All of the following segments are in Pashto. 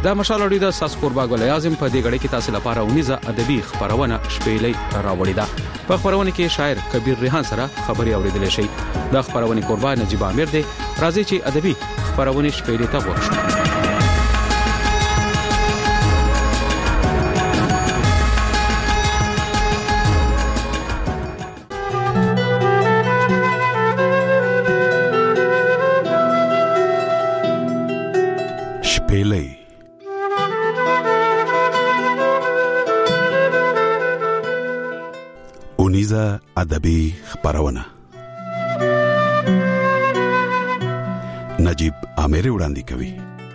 د مشال اړیدا ساس قربا ګل اعظم په دې غړي کې تاسو لپاره 19 ادبي خبرونه شپېلې راوړې ده. په خبرونه کې شاعر کبیر ریحان سره خبري اوریدل شي. د خبرونه قربا نجیب امیر دی. راځي چې ادبي خبرونه شپېلې ته ورشو. شپېلې اونیزه ادبي خبرونه نجیب امیر وړاندې کوي.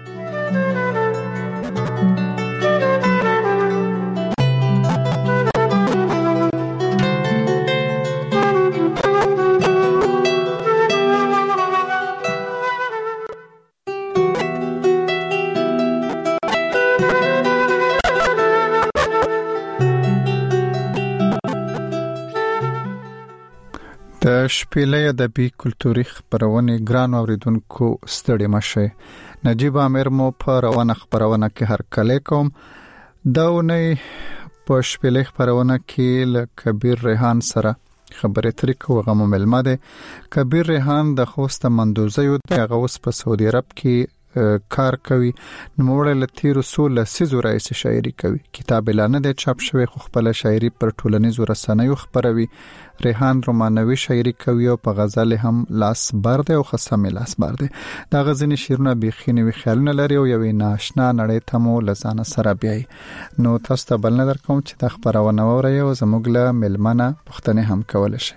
د شپېلې ادبي کلتوري خبرونه ګران اوریدونکو ستړي مشه. نجیب امیر مو په روانه خبرونه کې هر کله کوم. داونه په شپېلې خبرونه کې ل کبیر ریحان سره خبرې ترې کوغه ملما ده. کبیر ریحان د خوست مندوزه یو دغه اوس په سعودي عرب کې کار کوي. نوموړی له تیر رسول سیزو رئیس شاعري کوي. کتاب اعلان د چاپ شوی خو خپل شاعري پر ټولنیزو رسنیو خبروي. ریحان رومانوي شاعري کوي او په غزل هم لاس برده او خصم لاس برده. دا غزنی شیرونه بيخینه وی خیالونه لري او یوې ناشنا نړۍ ته مو لزانه سره بیاي. نو تاسو ته بل نظر کوم چې د خبرونه وره او زموږ له ملمنه پښتنه هم کول شي.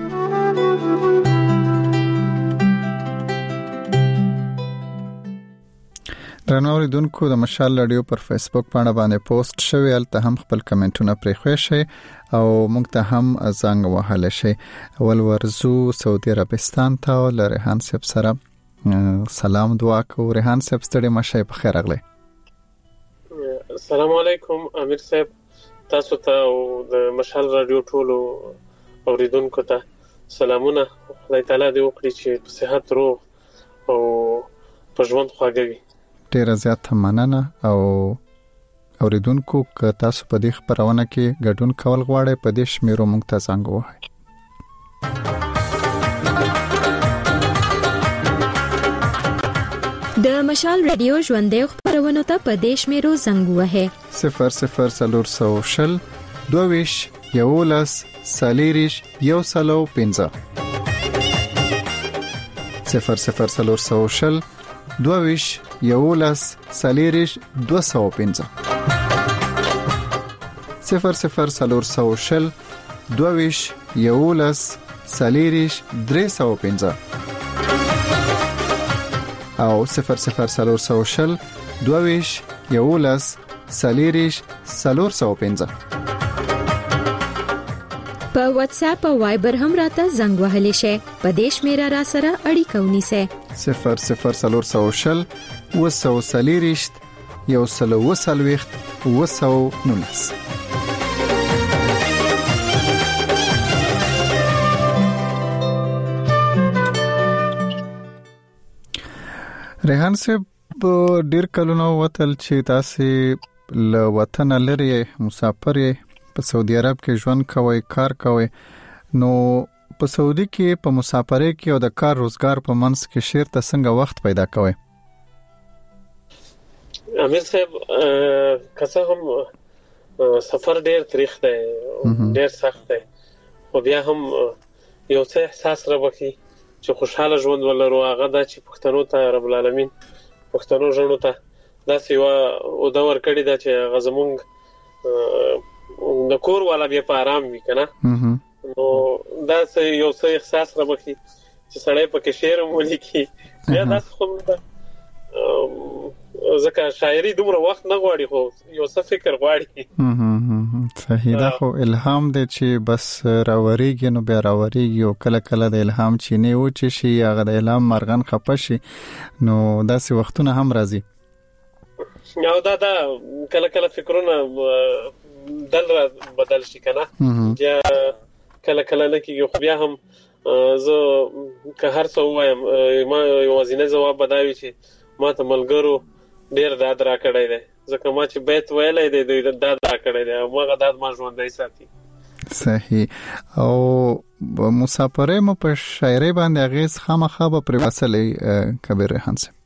درنوري دونکو د مشال رادیو پر فیسبوک باندې پوسټ شوی الته هم خپل کمنټونه پرې خوښ شي او موږ ته هم زنګ وهاله شي. اول ورزو سعودي عربستان ته لریحان صاحب سره سلام دعا کو. ریحان صاحب ستړي مشه په خیر اغله. السلام علیکم امیر صاحب، تاسو ته او د مشال رادیو ټولو اوریدونکو ته سلامونه. خدای تعالی دې وکړي چې په صحت روغ او په ژوند خواږوي. ډیره زیاته مننه. او اوریدونکو که تاسو په دې خبرونه کې ګډون کول غواړئ په دې شمیرو موږ ته زنګ ووهئ. د مشال رادیو ژوندې خبرونه ته په دې شمیرو زنګ ووهئ. 0040 22 11 سالیریش یو سلو 15 0040 22 11 سالیریش 215 0040 22 11 سالیریش 315 او 0040 22 11 سالیریش 415. په واتس اپ او وایبر هم راته زنګ وهلی شي. په دې شمیره را سره اړیکه ونیسئ. 0040 وسو سالیریشت یو سلو وسلويخت وسو نونس. ریحان صاحب ډیر کلونو وتل چې تاسو له وطن لري مسافر په سعودي عرب کې ژوند کوي، کار کوي. نو په سعودي کې په مسافرۍ کې او د کار روزګار په منځ کې شیر ته څنګه وخت پیدا کوي؟ امیر صاحب کڅه هم سفر ډیر تاریخ دی، ډیر سخت دی، خو بیا هم یو څه احساس راوخی چې خوشاله ژوند ولرو. هغه دا چې پښتنو ته رب العالمین پښتنو ژوند ته دا سیوا او دا ور کړی دا چې غزمونږ د کور والا بیا په آرام وي کنه. نو دا یو څه احساس راوخی چې سړی پکې شعر ولیکي. بیا دا خو ځکه شاعري دومره وخت نه غواړي، خو یو څه فکر غواړي. صحیح ده. خو الهام دې چې بس راوریږي نو بیا راوریږي او کله کله د الهام چینه و چې شي هغه د الهام مرغن خپه شي نو داسې وختونه هم راځي. او دا کله کله فکرونه دل بدل شي کنه. یا کله کله نه کیږي، خو بیا هم زه که هر څه وایم ما یوازینه ځواب بداوي چې ما ته ملګرو ډیر داد را کړی دی ځکه ما چې بیت ویلې دی دوی داد را کړی دی او مغه داد ما ژوندۍ ساتي. صحیح. او مسافرې مو په شاعرۍ باندې اغیز خامخا به پر وصلې کبیر ریحان صاحب؟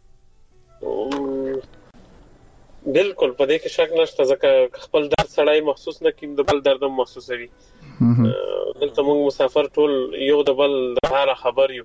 بالکل په دې کې شک نشته ځکه خپل درد سړی محسوس نه کیم د بل درد محسوسوي. دلته موږ مسافر ټول یو د بل د حال خبر یو.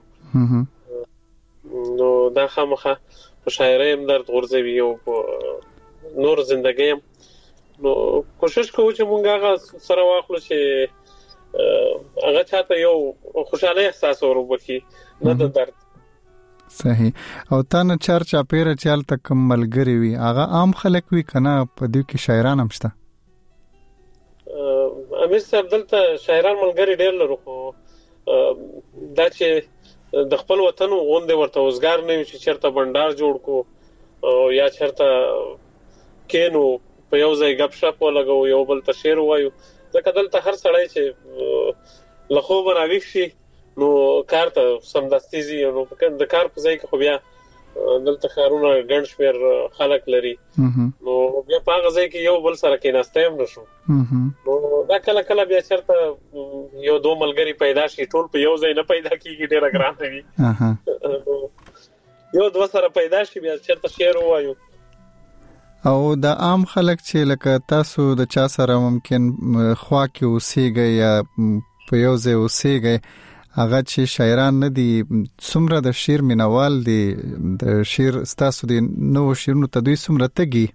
نو دا خامخا په شاعرۍ هم درد غورځوي او نور زندګۍ هم. نو کوشش کوو چې موږ هغه سره واخلو چې هغه چاته یو خوشاله احساس وروبکي نه د درد. صحیح. او تانه چرچا پیره چال تک ملګری وي هغه عام خلک وي کنه په دې کې شاعران هم شته؟ امیر صاحب دلته شاعران ملګری ډېر لرو خو دا چې د خپل وطن غونډه ورته وزګار نه وي چې چرته بندر جوړ کو او یا چرته کینو په یو ځای غب شپ ولګو یو بل ته شعر وایو ځکه دلته هر سړی چې لخوا براوي شي نو کار ته سمدستيزي نو د کار په ځای کې خو بیا دلته خارونه ګڼ شمیر خلک لري نو بیا په هغه ځای کې یو بل سره کې ناستیم نشو. نو دا کله کله بیا چرته یو دوه ملګری پیدا شي ټول په یو ځای نه پیدا کیږي ډیره ګران وي. یو دوه سره پیدا شي بیا چرته شعر وایو. او د عام خلک چې لکه تاسو د چا سره ممکن خوا کې اوسېږئ یا په یو ځای اوسېږئ هغه چې شاعران نه دي څومره د شعر مینوال دي د شعر ستاسو د نو شعرونو ته دوی څومره تګي؟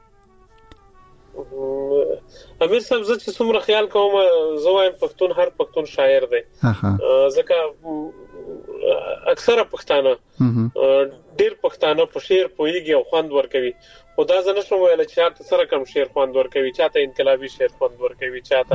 امیر صاحب زه چې څومره خیال کوم زه وایم پښتون هر پښتون شاعر دی ځکه اکثره پښتانه ډیر پښتانه په شعر پوهیږي او خوند ورکوي خو دا زه نشم ویل چې چاته سره کم شعر خوند ورکوي چاته انقلابي شعر خوند ورکوي چاته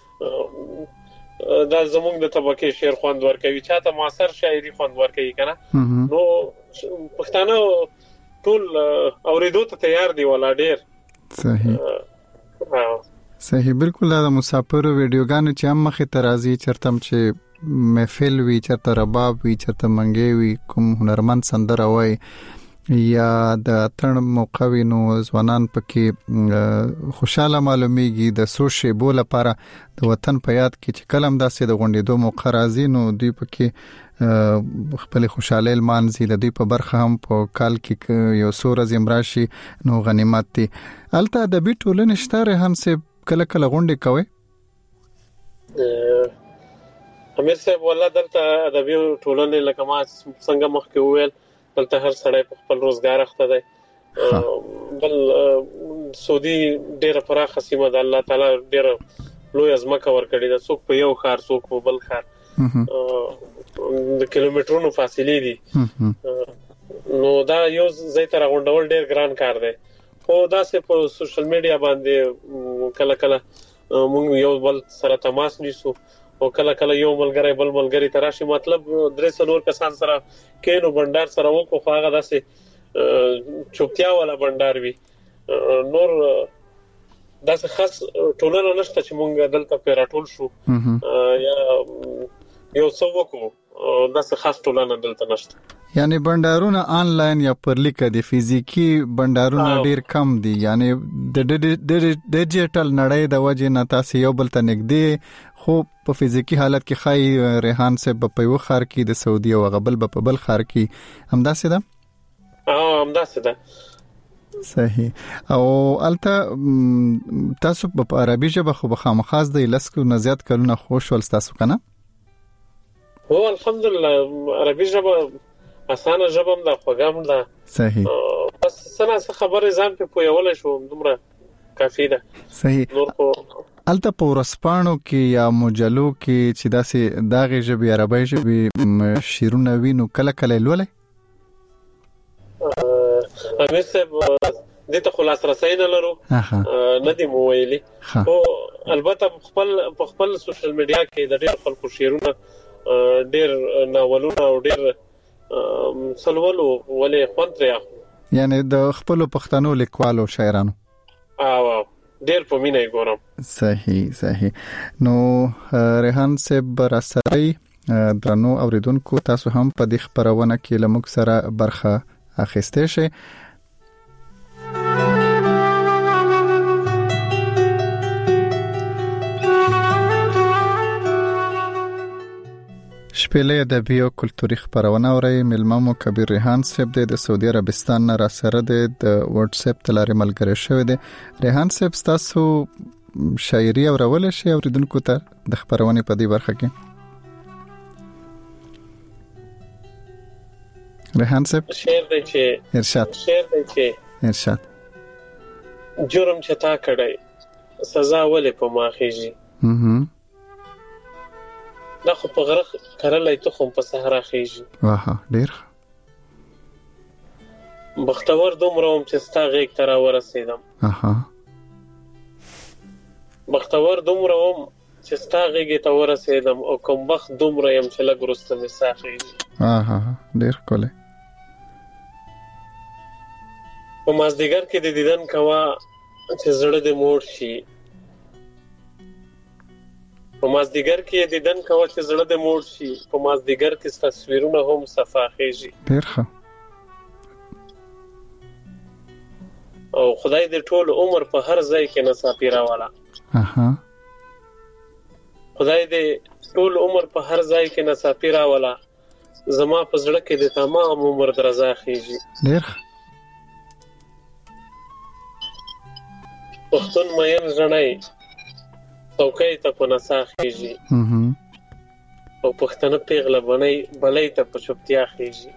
دا زموږ د طبقه شعر خوند ورکوي چاته معاصر شاعري خوند ورکوي کنه. نو پښتانه ټول اوریدو ته تیار دي ولا ډیر. صحیح. صحیح. بالکل دا مسافر ویډیوګانو چې هم مخه ترازی چرتم چې محفل وی چرته رباب وی چرته منګي وی کوم هنرمند سندره وای یا د اتن موقوي نو ځوانان پکې خوشاله معلومیږي د سوشي بول لپاره د وطن په یاد کې چې کلم داسې د غونډې دوه موقع راځي نو دوی پکې خپل خوشاله المانزي د دوی په برخه هم په کال کې یو سور زمراشي نو غنیمت دي. الته د بي ټولنې شتاره هم سه کله کله غونډې کوي؟ امیر صاحب والله دلته ادبي ټولنې لکه ما څنګه مخکې وویل دلته هر سړی په خپل روزګار اخته دی. بل سعودي ډیره پراخه سیمه د الله تعالی ډیره لوی ازمکه ورکړي ده څوک په یو خار څوک په بل خار د کیلومترونو فاصله دي. نو دا یو ځای ته راغونډول ډیر ګران کار دی خو دا سه په سوشل میډیا باندې کله کله موږ یو بل سره تماس نیسو او کله کله یو ملګری بل ملګری تراشي مطلب درې څلور کسان سره کینو بندر سره وکړو خو هغه داسې چوپتیا ولا بندر وی نور داسې خاص ټولنه نشته چې مونږ دلته پیراټول شو یا یو څو وکړو داسې خاص ټولنه دلته نشته. یعنی بندرونه آنلاین یا پر لیک دي فزیکی بندرونه ډیر کم دي یعنی د ډیجیټل نړۍ د وجې نه تاسو یو بل ته نږدې خو په فزیکی حالت کې خای ریحان سے په یو خار کې د سعودي او غبل په بل خار کې همداسې ده؟ همداسې ده. صحیح. او الته تاسو په عربي ژبه خو بخامخاز د لسکو نه زیات کلونه خوش ول تاسو کنه؟ هو الحمدلله عربي ژبه اسانه ژبه ده خوږم ده. صحیح. بس سره خبره ځان په پویول شو دومره کافی ده. صحیح. الته په ورسپانو کې یا مجلو کې چې داسې داغه ژبه عربی ژبه شیرونه وینو کله کله لولې امیر صاحب دته خلاص رساینه لرو نه دی مویلی او البته خپل سوشل میډیا کې د ډېر خلکو شیرونه ډېر ناولونه او ډېر سلولو ولې خونتریا یعنی د خپل پښتنو لیکوالو شاعرانو ډېر په مینه ګورم. صحیح. نو ریحان صاحب راسرای درنو اوریدونکو تاسو هم په دې خبرونه کې لمک سره برخه اخیسته شئ. شپېلې ادبي او کلتوري خبرونه اوري. ملممو کبیر ریحان صاحب د سعودي عربستان نه را سره د واتس اپ تلاري ملګری شوی دی. ریحان صاحب تاسو شاعري اورول شي اوریدونکو ته د خبرونه په دې برخه کې؟ ریحان صاحب شعر دی چې ارشاد جرم چتا کړی سزا ولې په ما خېږي دا خو په غره کرلای ته خو په صحرا خېږي. واه ډیر بختور دومره چې ستا غېږ ته راورسېدم. بختور دومره چې ستا غېږ ته ورسېدم او کوم بخت دومره يم چې لږ وروسته مې ساه خېږي. ډیر ښکلی. په مازدیګر کې د دیدن کوا چې زړه دې موړ شي. په مازدیګر کې دیدن کوا چې زړه دې موړ شي. په مازدیګر کې تصویرونه هم صفا خېږي. ډیر ښه. او خدای دې ټول عمر په هر ځای کې نصافي راواله. خدای دې ټول عمر په هر ځای کې نصافي راواله. زما په زړه کې د تمام عمر درزا خېږي. ډیر پښتون مېن ژړای څوکۍ ته په نڅا خېږي. او پښتنه پیغله بلې ته په چوپتیا خېږي.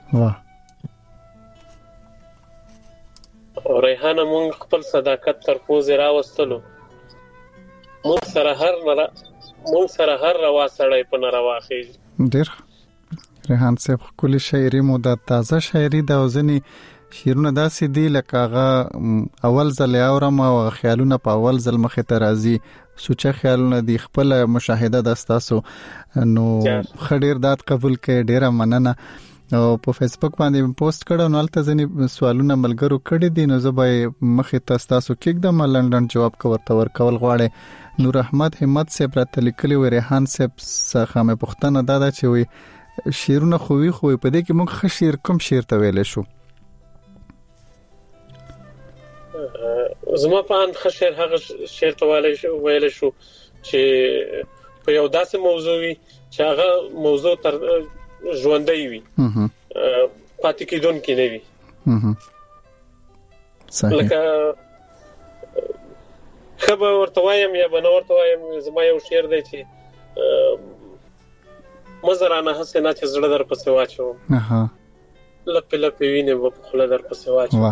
او ریحانه مونږ خپل صداقت تر پوزې راوستلو. مونږ سره هر روا سړی په ناروا خېږي. ډېر ریحان صاحب ښکلې شاعري مو د تازه شاعري د ځینې شعرونه داسې دي لکه هغه اول ځل اورم او خیالونه په اول ځل مخې ته راځي. سوچه خیالونه دي خپل مشاهده د تاسو نو خډیر دات قبول کړي. ډیره مننه. او په فیسبوک باندې پوسټ کړو نو البته ځنی سوالونه ملګرو کړي دي نو زه به مخې ته تاسو کېږم لندن جواب ورته کول غواړي. نور احمد همت صاحب راته لیکلي و ریحان صاحب څخه مې پوښتنه دا چې وي شعرونه خووي په دې کې موږ ښه شعر کوم شعر ته ویل شو؟ زما په اند خشر هغه شعر ته ویل شو چې په یو داسې موضوع وي چې هغه موضوع تر ژوندۍ وي پاتې کېدونکې نه وي. صحیح. لکه خبر ورته وایم یا بنور ورته وایم. زما یو شعر دی چې مزرانه حسنه چې زړه در پسې واچوم. لپې لپې وینې په خوله در پسې واچوم.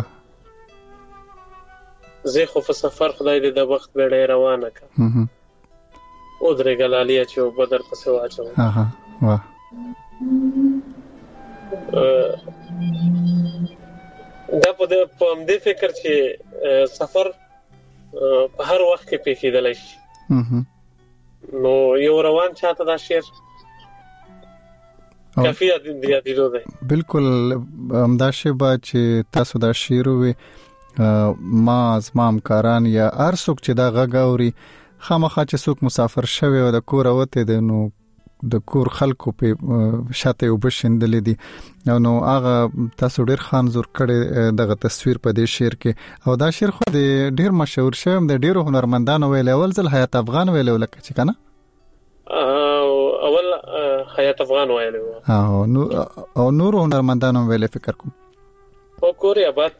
زه خو په سفر خدای دې د وخت بیړۍ روانه کړه. او درې ګلالیا چې بدر پسې واچوم. دا په دې فکر چې سفر په هر وخت کې پیښیدلی شي. نو یو روان چاته دا شعر کافي یادېدو دی. بالکل همدا شیبه چې تاسو دا شعر وي ما زما همکاران یا هر څوک چې دا غږ اوري خامخا چې څوک مسافر شوی او د کور وته دی نو د کور خلکو په شاته یو بشندلې دي نو هغه تاسو ډیر خان زور کړي دغه تصویر په دې شعر کې. او دا شعر خو ډیر مشهور شوی د ډیرو هنرمندانو ویل. اول ځل حیات افغان ویل لکه چې کنه اول حیات افغان ویل او نور هنرمندانو ویل فکر کوم او کوریا بات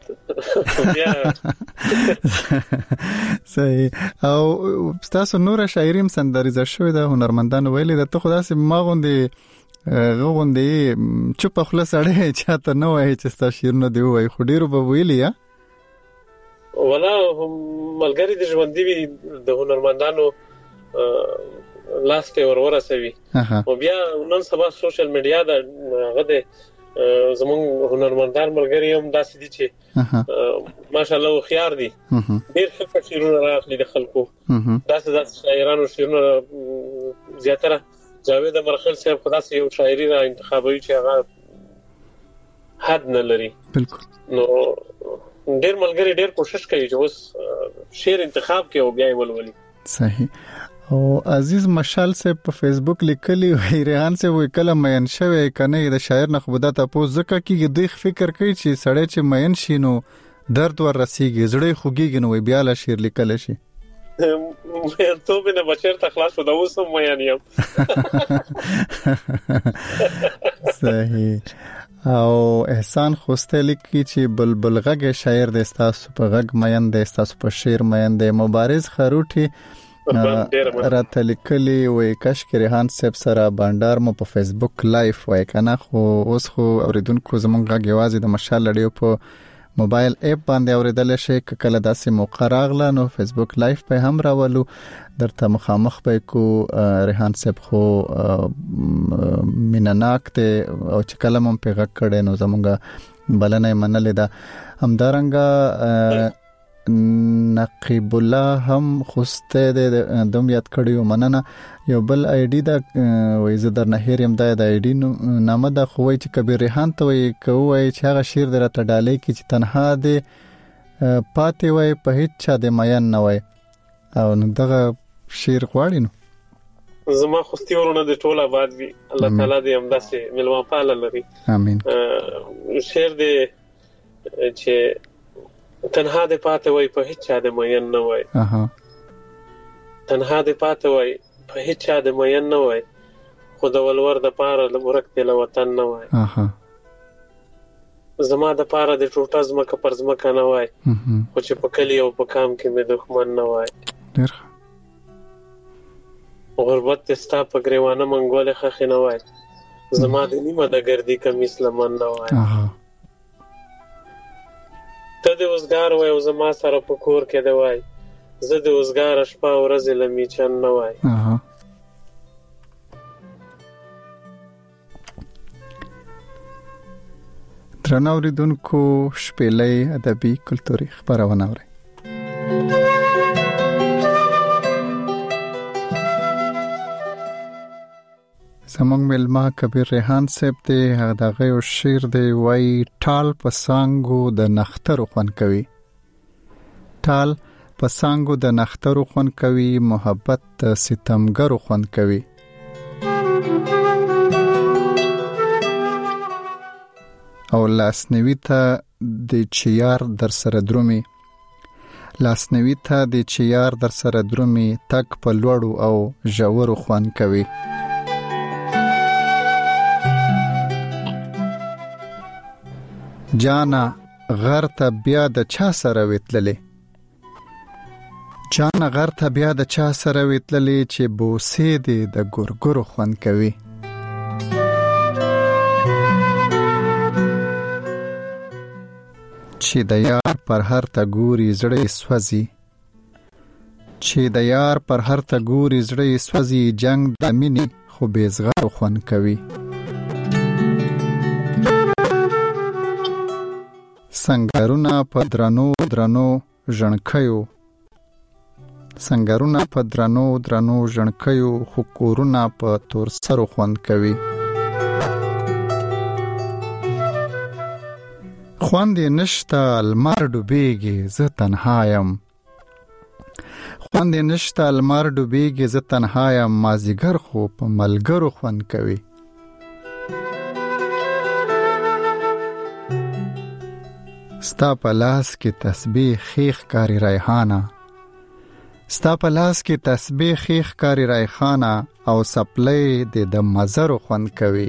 صحیح. او تاسو نور شاعریم سندریزه شوی د هنرمندانو ویلي د ته خدا سي ما غوندې چوپ خلاص اړه چاته نه وای چې تاسو شعرونه دی وای خو ډیرو به ویلی یا ولا ملګری د ژوند دی د هنرمندانو لاس ته ورورسوي. او بیا نن سبا سوشل میډیا دا غده زمون هنرمندان ملګری هم داسې دي چې ماشاءالله خيار دي. ډېر ښه شعرونه راغلي د خلکو. داسې شاعرانو شعرونه زیاتره جاوید مرخل صاحب خدا سي یو شاعري را انتخابوي چې هغه حد نه لري. بالکل. نو ډېر ملګری ډېر کوشش کوي چې اوس شعر انتخاب کوي او بیا یې ولولي. صحیح. او عزیز مشال صاحب په فیسبوک لیکلی وی ریحان صاحب وی کله مېن شوی کنه د شاعر نه خو د تاسو ځکه کیږي دوی فکر کوي چې سړی چې مېن شي نو درد ور رسیږي زړه خوږیږي نو بیا له شعر لیکل شي. مې ته به نه بچر تخلاص شو دا اوس هم مې یم. صحیح. او احسان خوستلی کی چې بلبل غږ شاعر د استاسو په غږ مین د استاسو په شعر مین د مبارز خروټي راته لیکلي وای کاشکې ریحان صاحب سره بانډار مو په فیسبوک لایف وای کنه خو اوس خو اوریدونکو زمونږ غږ یوازې د مشال لړیو په موبایل اپ باندې اوریدل شي کله داسې موقع راغله نو فیسبوک لایف په هم راولو درته مخامخ به کو ریحان صاحب خو مینناک ته او چې کله مم په غږ کړي نو زمونږ بلنه منلې ده همدارنګه نقیب الله هم خوسته د دوم یاد کړیو مننه یو بل آی ډی دا وای زه در نه هریم د آی ډی نامه دا خوای چې کبیر ریحان ته وای کوی چې هغه شعر درته ډالې کی چې تنها دی پاتې وای په هیڅ چا د ماین نه وای او نو دغه شعر غواړي نو زما خوستي ورونه د ټوله آباد وي الله تعالی دې همداسې ملوان پاله لري امين. شعر دې چې تنها دې پاتې وای په هیڅ چا دې مین نه وای تنها دې پاتې وای په هیڅ چا دې مین نه وای خو د ولور د پاره د ورک دل وطن نه وای زما د پاره د ټوټه زمکه پر زمکه نه وای خو چې په کلی او په کام کې مې دښمن نه وای ډېر غربت ستا په گریوانه منګول خخ نه وای زما د نیمه د ګردی کمیس لمن نه وای ته د اوسګار وای او زما سره په کور کې دی وای زه د اوسګار شپه ورځ لمی چن نه وای درنو ریدونکو شپېلې ادبي کلتوري خبرونه اوري زمونږ ملما کبیر ریحان صاحب ته هغه دغه یو شعر دی وای ټال پسانګو د نخترو خون کوي ټال پسانګو د نخترو خون کوي محبت ستمګرو خون کوي او لاسنوي ته د چیار در سره درومي لاسنوي ته د چیار در سره درومي تک په لوړو او ژورو خون کوي جانا غر ته بیا د چا سره وتللې جانا غر ته بیا د چا سره وتللې چې بوسې دې د ګورګورو خون کوي چې د یار پر هر تا ګوري زړه سوځي چې د یار پر هر تا ګوري زړه سوځي جنگ د مینې خو بیزغار خون کوي سنگارونه په درنو ژړکیو سنگارونه په درنو ژړکیو خو کورونه په تور سرو خوند کوي خوند نشته المار ډوبېږي زه تنها یم خوند نشته المار ډوبېږي زه تنها یم مازیګر خو په ملګرو خوند کوي ستا په لاس کې تسبیح خیخ کاری ریحانه ستا په لاس کې تسبیح خیخ کاری ریحانه او سپلې د مزرو خوند کوي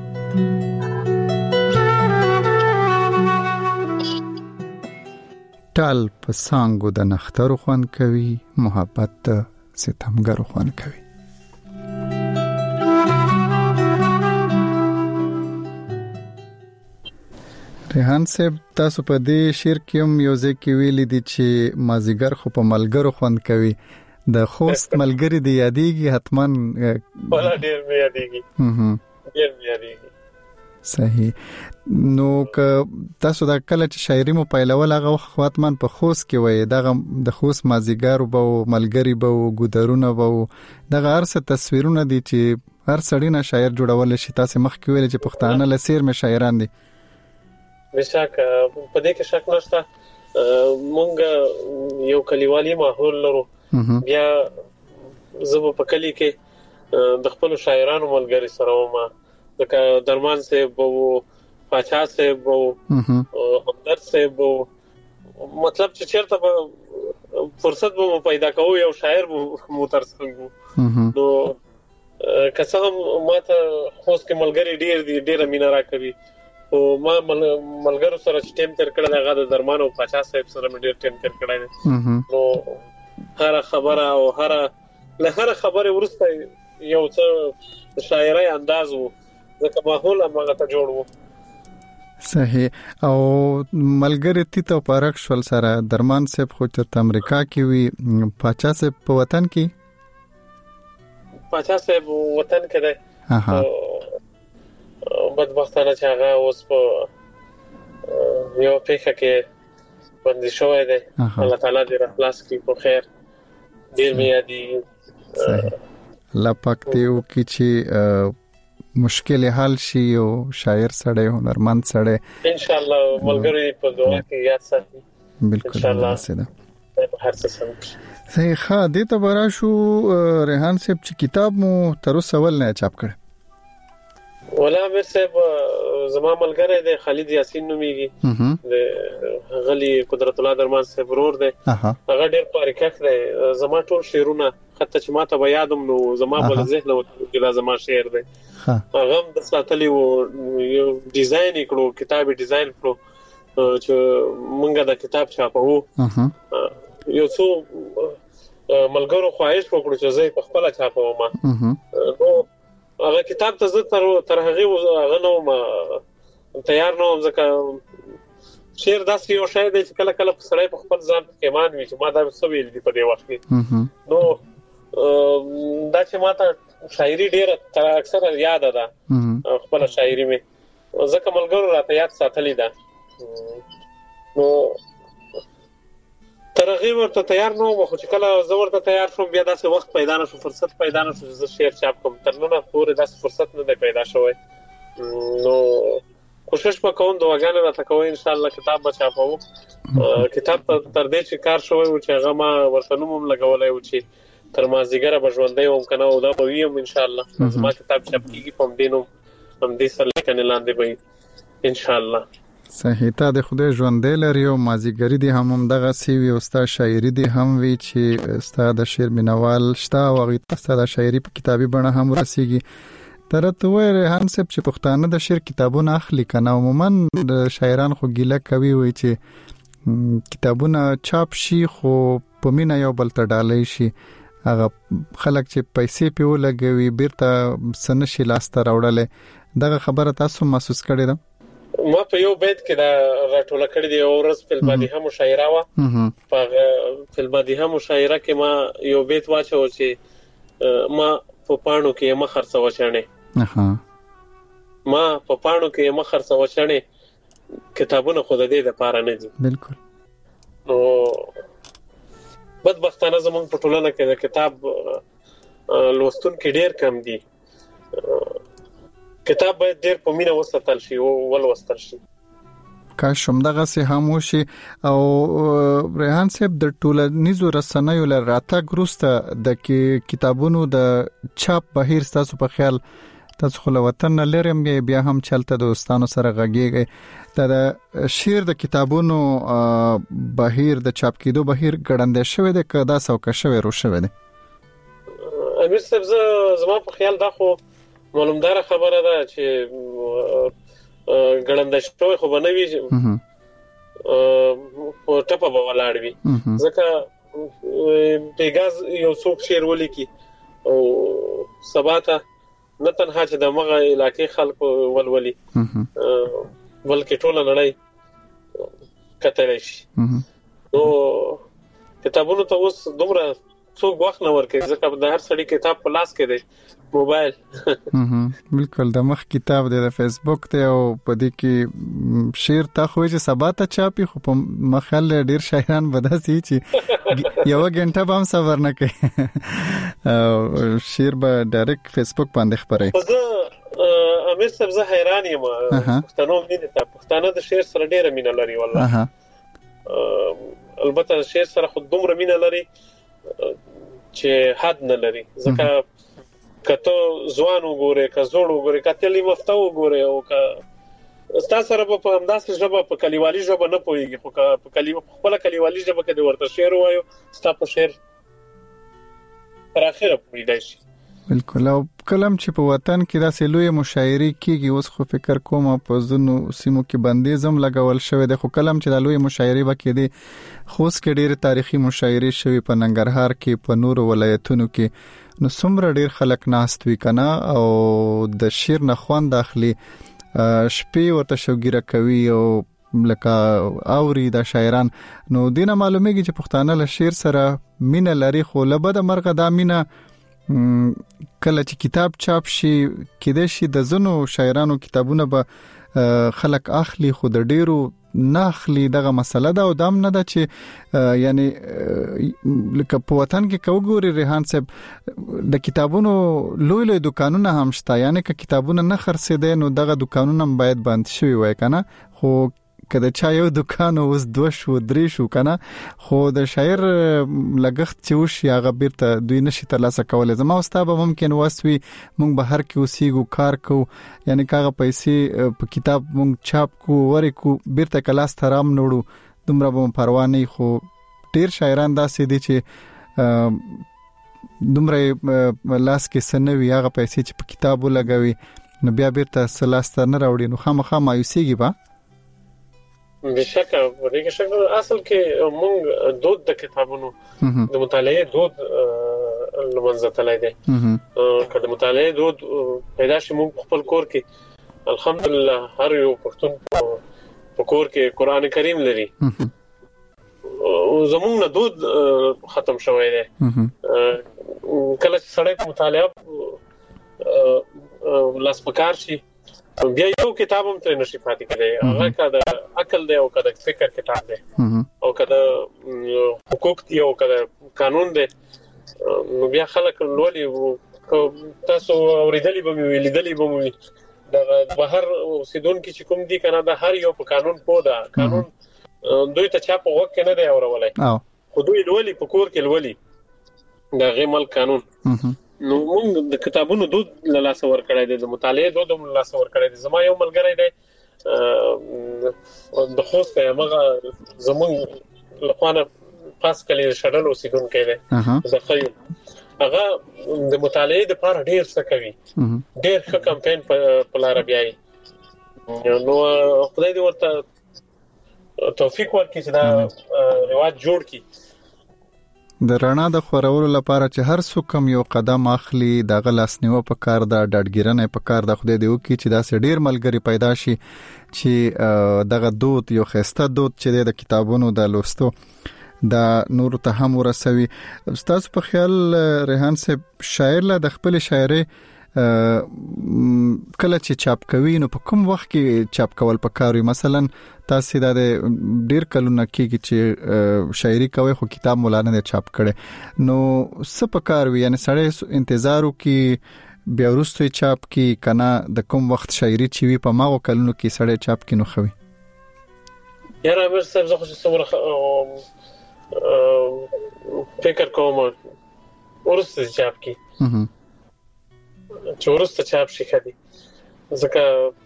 ټال په سانګو د نخترو خوند کوي محبت د ستمګرو خوند کوي ریحان صاحب تاسو په دې شعر کې هم یو ځکه ویلي دي چې مازیګر خو په ملګرو خوند کوي د خوست ملګری دی یادېږي حتمان ولا ډیر مې یادېږي صحیح نو که تاسو دا کله چې شاعري مو پیلول هغه وخت من په خوست کې وای دغه د خوست مازیګر به ملګری به ګودرونه به دغه ارسه تصویرونه دي چې هر سړی نه شاعر جوړول شي تاسو مخ کې ویل چې پښتانه لسیر مې شاعران دي بشک په دې کې شک نشته مونږ یو کلیوالي ماحول لرو بیا زه په کلی کې د خپل شاعرانو ملګری سره ومه لکه درمان صاحب وو پاچا صاحب وو همدرد صاحب وو مطلب چې چیرته فرصت به پیدا کوو یو شاعر مو ترڅنګ نو که څنګه ماته خوست کې ملګری ډیر مینا راکوي او ما ملګرو سره چې ټیم تیر کړل هغه د درمان او پاچا صاحب سره مې ډیر ټیم تیر کړی نو هر خبره او هر خبره ورسته یو څه شاعري انداز وو ځکه ماحول هغه ته جوړ وو صحیح او ملګری تی ته پارک شول سره درمان صاحب خو چې امریکا کې وی پاچا صاحب په وطن کې پاچا صاحب وطن کې دی بدبختانه چې هغه اوس په یو پیښه کې باندې شوی دی الله تعالی دې خلاص کړي په خیر ډیر مې یادي الله پاک دې وکړي چې مشکل حل شي او شاعر سره هنرمند سره ان شاء الله ملګری په دعا کې یاد ساتي بالکل ان شاء الله هر څه سم صحیح ښه دې ته برا شو ریحان صاحب چې کتاب مو تر اوسه ول نه چاپ کړ ولا امیر صاحب زما ملګری دی خالد یاسین نومیږي د غلی قدرت الله درمان صاحب ورور دی هغه ډیر پاریکخ دی زما ټول شعرونه حتی چې ماته به یادم نو زما په ذهن کې لازم شعر دی هغه د ساتلی وو یو ډیزاین کړو کتاب ډیزاین کړو چې مونږه د کتاب چاپو یو څو ملګرو خواهش وکړو چې زه په خپل چاپو ما نو هغه کتاب ته زه تر هغه هغه نو تیار نو ځکه شعر داسې یو شی دی چې کله کله سړی په خپل ځان کې ایمان وي چې ما دا څه ویل دي په دې وخت کې نو دا چې ما ته شاعري ډیره تر اکثر یاد ده خپل شاعري مې ځکه ملګرو راته یاد ساتلې ده نو ترغیب ورته تیار نو خو چې کله زه ورته تیار شوم بیا داسې وخت پیدا نشو فرصت پیدا نشو چې زه شعر چاپ کوم تر نن پورې داسې فرصت نه دی پیدا شوی نو کوشش وکوم دعاګانې راته کوم ان شاء الله کتاب به چاپو کتاب تر دې چې کار شوی و چې هغه ما ورته نوم لګولای و چې تر مازیګره به ژوندۍ وم کنه او دا به ویم ان شاء الله زما کتاب چاپ کیږي په دې نوم هم دې سره لیکنه لاندې به ان شاء الله صحیح ته د خدای ژوندې لري او مازیګری دي هم دغه سی وي او ستا شاعري دي هم وی چې ستا د شعر مینوال شتا او غي ستا د شاعري په کتابي بڼه هم رسیږي ترته وای ریحان صاحب چې پښتانه د شعر کتابونه اخلي کنه عموما د شاعران خو ګیله کوي وي چې کتابونه چاپ شي خو په مینا یو بل ته ډالۍ شي هغه خلک چې پیسې په ولګوي بیرته سنشي لاسته راوړل دغه خبره تاسو محسوس کړئ ده ما په یو بیت کې دا راټوله کړی دی او ورځ په البادیه مشاعره وا په البادیه مشاعره کې ما یو بیت واچو چې ما په پاڼو کې مخرڅ وچړنه ما په پاڼو کې مخرڅ وچړنه کتابونه خود دې د پاره نه دي بالکل نو بدبختانه زمونږ په ټولنه کې د کتاب لوستون کې ډیر کم دي کتاب باید ډیر په مینه وساتل شي او ولوستل شي کاش همدغه سه هموشي او ریحان صاحب د ټولنیزو رسنیو لپاره راتګ وروسته د کتابونو د چاپ بهیر تاسو په خیال تاسو خو وطن لرم بیا هم چلته د دوستانو سره غږیږي د شعر د کتابونو بهیر د چاپ کېدو بهیر ګړندې شوی دی که دا څوک شوی رو شوی دی امیر صاحب زما په خیال دا خو معلومدار خبره ده چې ګړندې شوی خو بنوي په ټپه به ولاړ وي ځکه پیغاز یو څوک شعر ولیکي او سباته نه تنها چې د مغه علاقې خلک ولولي بلکې ټول نړۍ کتلی شي نو کتابونو ته اوس دومره څوک وخت نه ورکوي ځکه د هر سړي کتاب په لاس کې دی موبایل بالکل د مخ کتاب دی د فیسبوک ته او په دې کې شعر تا خو چې سباته چاپي خو په مخال ډیر شاعران بداسي چې یو غنټه به هم صبر نه کوي شعر به ډایرکټ فیسبوک باندې خبري امیر صاحب زه حیران یم پښتنو پښتانه د شعر سره ډیره مینه لري والله البته شعر سره خود دومره مینه لري چې حد نه لري ځکه کته ځوان وګوره که زوړ وګوره کته لی مفته وګوره او که تاسو سره په همداسې ژبه په کلیوالي ژبه نه پوهیږي خو په خپل کلیوالي ژبه کې د ورته شعر وایو ستاسو په شعر تر اخره پوهیدای شي. بالکل. او کلم چې په وطن کې داسې لوی مشاعري کیږي اوس خو فکر کوم په ځینو سیمو کې بندیزم لګول شوی دی خو کلم چې د لوی مشاعري وکړي دي خوست کې ډېر تاریخي مشاعري شوی په ننګرهار کې په نورو ولایتونو کې نو څومره ډېر خلک ناست وی کنه او د شعر نه خوند اخلي شپې ورته شوګیره کوي او لکه اوري د شاعران نو دینه معلومیږي چې پښتانه له شعر سره مینه لري خو له بده مرګه دا مینه کله چې کتاب چاپ شي کېدای شي د زنو شاعرانو کتابونه به خلک اخلي خو د ډیرو نه اخلي دغه مسله ده او دام نه ده چې یعنی لکه په وطن کې کوګوري ریحان صاحب د کتابونو لوی لوی دکانونه هم شته یعنی که کتابونه نه خرڅېدل نو دغه دکانونه باید بند شي وای کنه خو کله چا یو دکان اوس 2 شو 3 شو کنه خو د شاعر لګښت چې وشي هغه بیرته دوی نشي ترلاسه کولای زما واستاب ممکن واسوي مونږ بهر کې اوسېګو کار کو یعنی کاغه پیسې په کتاب مونږ چاپ کو ورکو بیرته کلاس ترام نوړو دومره به پروا نه خو ډیر شاعران داسې دي چې دومره لاس کې سنوي هغه پیسې چې په کتابو لګوي نو بیا بیرته سلاستر نه راوړي نو خامخا مایوسیږي با بشکه ورګه شکل اصل کې موږ دود د کتابونو د مطالعه دود لمنځه تلای دی کله مطالعه دود پیدا شي موږ خپل کور کې الحمدلله هر یو پښتون په کور کې قران کریم لري او زموږ دود ختم شوی دی کله چې سړی مطالعه لاس پکار شي بیا یو کتاب هم تر نشي پاتې کېږي هغه کده عقل دی او کده فکر کتاب دی او کده حقوق دی او کده قانون دی نو بیا خلک لولي تاسو اوریدلی به ویلیدلی به د بهر اوسیدون کې چې کوم دی کنه د هر یو په قانون پودا قانون دوی ته چا په وخت نه دی اورولای خو دوی لولي په کور کې لولي د غیمل قانون نو موږ د کتابونو دود لاس ور کړی دی د مطالعه دود لاس ور کړی دی زما یو ملګری دی د خوست هغه زمونږ لخوانه پاس کلی شړل اوسیدون کې دی ځکه هغه د مطالعه د پاره ډیر څه کوي ډیر ښه کمپاین په لار بیاي نو خدای دې ورته توفیق ورکړي چې دا رواج جوړ کړي د رڼا د خورولو لپاره چې هر څوک یو قدم اخلي د غلاس نیو په کار د ډډګیرنې په کار د خدای دی وکي چې دا سه ډیر ملګری پیدا شي چې دغه دود یو خسته دود چې د کتابونو د لوستو د نور ته هم ورسوي استاد په خیال ریحان صاحب شاعر له د خپل شاعري کله چې چاپ کوي نو په کوم وخت کې چاپ کول پکاري مثلا تاسو د ډیر کلونه کې چې شاعري کوي خو کتاب مولانا نه چاپ کړي نو څه پکاروي یعنی سړی انتظار وکي بیا وروسته چاپ کی کنه د کوم وخت شاعري چې وي په ماغو کلونو کې سړی چاپ کینو خوي یاره مې څه زه خو څومره فکر کوم ورسته چاپ کی چې ورسته چاپ شي کدي ځکه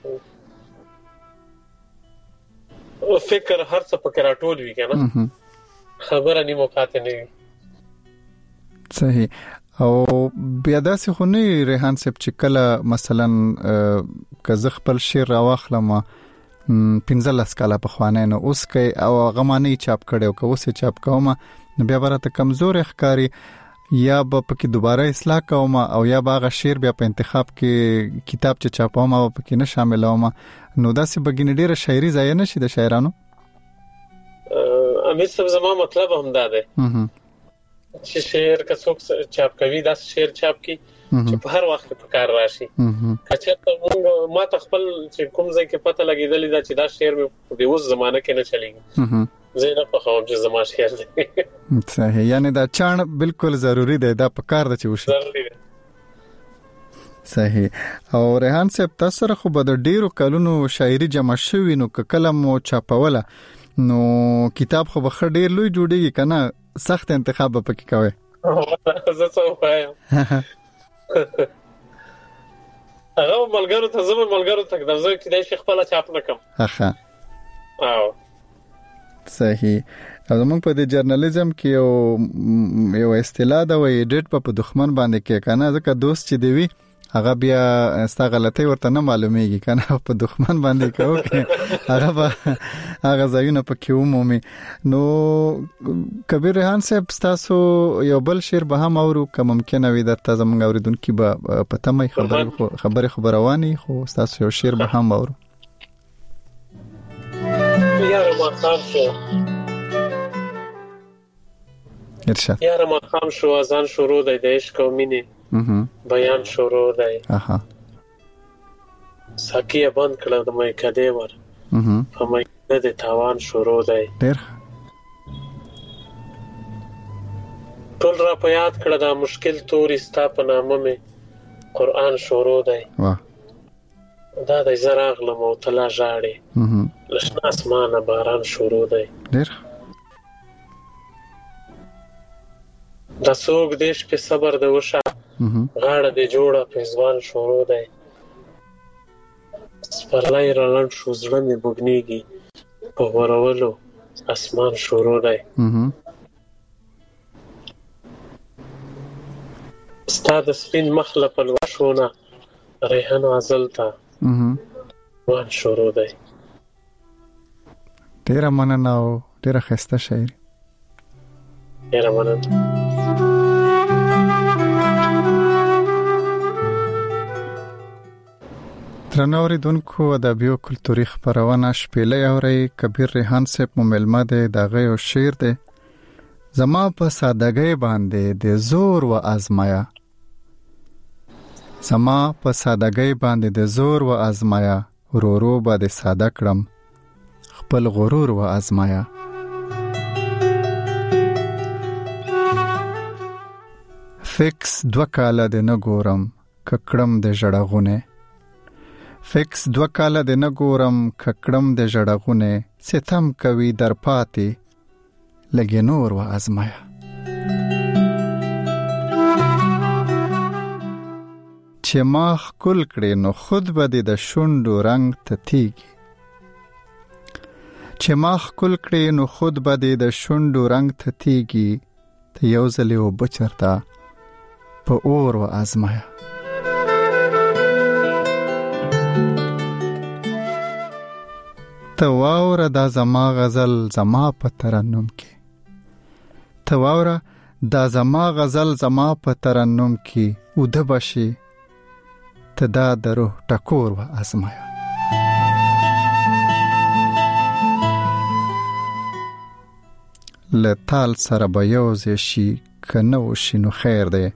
فکر هر څه پکې راټول وی کنه خبره نیمه پاتې نه وي صحیح او بیا داسې خو نه ریحان صاحب چې کله مثلا که خپل شعر راوخلم 15 کاله په خوانه نو اوس کې او غمانه چاپ کړي او که اوس چاپ کوم نو بیا برته کمزور ښکاری یا به پکې دوباره اصلاح کوم او یا باغه شعر بیا په انتخاب کې کتاب چې چاپوم او پکې نه شاملوم نو داسې بګینې ډیره شاعري ځای نه شي د شاعرانو امیر صاحب زما مطلب هم دا دی چې شعر که څوک چاپ کوي دا شعر چاپ کی چې په هر وخت په کار راشي کچته ما ته خپل چې کوم ځای کې پته لګیدلې دا چې دا شعر په اوس زمانه کې نه چلیږي زه نه په خام چې زما شعر دی صحیح یعنی دا چان بالکل ضروری دی دا په کار د چوشي ضروری دی صحیح او ریحان صاحب تاسو سره خو به د ډیرو کلونو شاعري جمع شوی نو کلم او چاپوله نو کتاب خو به ډیر لوی جوړیږي کنه سخت انتخاب به پکې کوي زه څه وایم هغه ملګرو ته زما ملګرو ته د زه کې د شیخ خپل چاپ نکم. اخا او صحیح. او موږ په دې جرنالیزم کې یو اصطلاح دا وایي ایډیټ په دښمن باندې کې کنه ځکه دوست چې دی وی هغه بیا ستا غلطي ورته نه معلومیږي کنه په دښمن باندې کوي هغه ځایونه په کې عمومي. نو کبیر ریحان صاحب تاسو یو بل شعر به هم اورو که ممکنه وي د تاسو موږ اوریدونکو به پته مې خبروانی خو تاسو یو شعر به هم اورو. یاره ما خام شو ارشاد. یاره ما خام شو اذان شروع دی د عشق او مینې بیان شروع دی. اها ساقیه بند کړه د مې کده ور په مې د تاوان شروع دی. ډېر ټول را په یاد کړه دا مشکل توري ستا په نامه مې قرآن شروع دی. واه دا د زراغ لمو تلا جاړي لشنا اسمانه باران شروع دی. ډېر دا سوق دیش په صبر د وشا غاړه د جوړه په ځوان شروع دی. سپرلای رلند شو زړه مې بوګنیږي په ورولو اسمان شروع دی. ستا د سپین مخ له پلوشونه ریحان غزل تا وان شروع دی. ډېره مننه او ډېره ښایسته شاعري. ډېره مننه. درنو اوریدونکو ادبي او کلتوري خبرونه شپېلې اوري. کبیر ریحان صاحب مو ملما دی. دغه یو شعر دی: زما په سادهګۍ باندې د زور و ازمایا، زما په سادهګۍ باندې د زور و ازمایا، ورورو به د ساده کړم خپل غرور و ازمایا. فکس 2 کاله د نه ګورم ککړم د ژړغونه، فکس 2 کاله د نه ګورم ککړم د ژړغونه، ستم کوي در پاتې لګي نور و ازمایا. چې ما خکل کړي نو خود به د شونډو رنگ تتیږي، چې ما خکل کړي نو خود به د شونډو رنگ تتیږي، ته یو ځلې و بچرتا په اور و ازمایا. ته واوره دا زما غزل زما په ترنم کې، ته واوره دا زما غزل زما په ترنم کې، او د بشي ته دا د روح ټکور و ازمایا. له تال سره به یوځای شي که نه وشي نو خیر دی،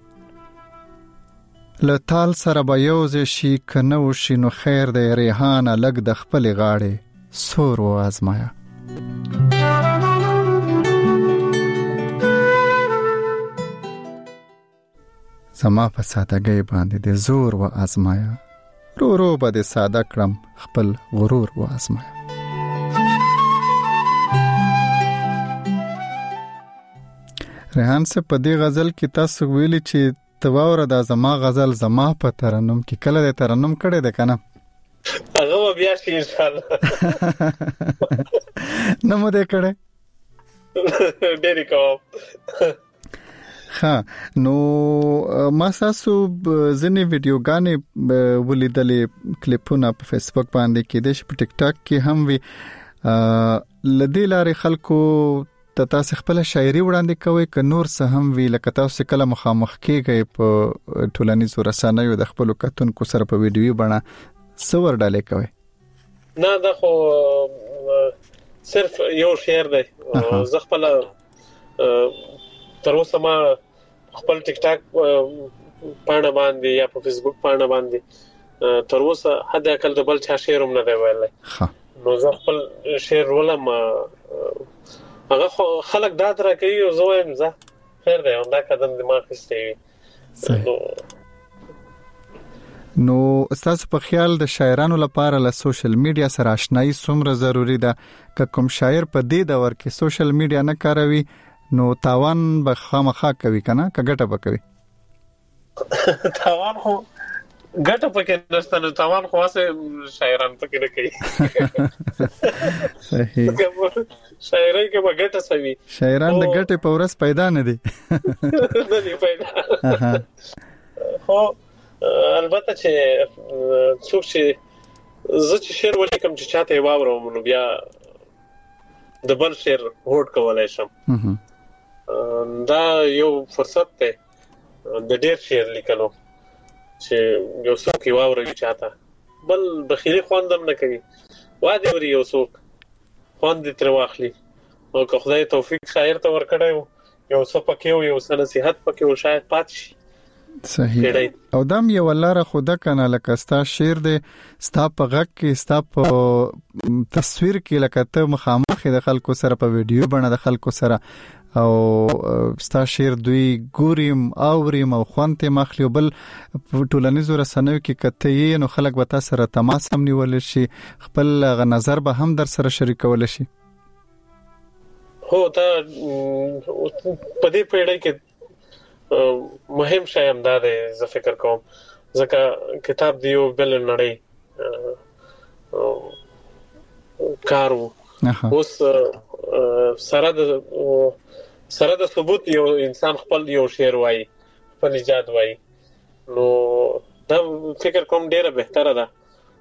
له تال سره به یوځای شي که نه وشي نو خیر دی، ریحانه لږ د خپلې غاړې سور و ازمایا. زما په سادهګۍ باندې د زور و ازمایا، رو به د ساده کړم خپل غرور و ازمایا. ریحان صاحب په دې غزل کې تاسو ویلي چې تواوره دا زما غزل زما په ترنم کې، کله د ترنم کړي ده کنه؟ هغه بیا شي ان شاء الله. نو مو دې کړي ډېری کوم. ها نو ما تاسو ځنې ویډیوګانې ولیدلې کلیپونه په فیسبوک باندې کې د په ټیک ټاک کې هم وی لدی لارې خلکو ته تاسو خپل شاعري وړاندې کوي که نور څه هم وی لکه تاسو کله مخامخ کېږئ په ټولنیزو رسنیو د خپل کتونکو سره په ویډیو باندې څور ډالې کوي؟ نه دا خو صرف یو شعر دی. زه خپل تر اوسه ما خپل ټیک ټاک پاڼه باندې یا په فیسبوک پاڼه باندې تر اوسه حد اقل د بل چا شعر هم نه دی ویلی. نو زه خپل شعر ولم هغه خلک دا تر کوي او زه وایم زه خیر دی دا قدم دماغ خسته. نو تاسو په خیال د شاعرانو لپاره له سوشل میډیا سره آشنایی څومره ضروری ده؟ که کوم شاعر په دې دور کې سوشل میډیا نه کاروي نو تاوان به خامخا کوي کنه که ګټه به کوي؟ تاوان خو ګټه پکې نشته نو تاوان خاصه شاعران پکې نه کوي. صحیح. شاعرای کې به ګټه سوي. شاعران د ګټې په ورځ پیدا نه دي. نه دي پیدا. خو البته چې څوک چې زه چې شعر ولیکم چې چاته یې واورم نو بیا د بل شعر هوډ کولای شم. دا یو فرصت دی د ډېر شعر لیکلو چې یو څوک یې واوري چاته بل بخیلی خواندم نه کوي واده وري یو څوک خواند تر واخلي او که خدای توفیق شاعر ته ورکړي یو څه پکې یو څه نصيحت پکې او شاید پات شي. صحیح. او دم یو لاره خدا کنه لکه ستا شعر دی ستا په غږ کې ستا په تصویر کې لکه ته مخامخ د خلکو سره په ویډیو باندې د خلکو سره او ستا شعر دوی ګوریم اوریم او خوانته مخلي بل ټولنیزو رسنیو کې کته یې نو خلک به تاسو سره تماس هم نیول شي خپل غ نظر به هم در سره شریکول شي. هو دا په دې پیړۍ کې مهم شی هم دا دی زه فکر کوم ځکه کتاب دی یو بل نړۍ کارو اوس سره د ثبوت یو انسان خپل یو شعر وایي خپل ایجاد وایي نو دا فکر کوم ډیره بهتره ده.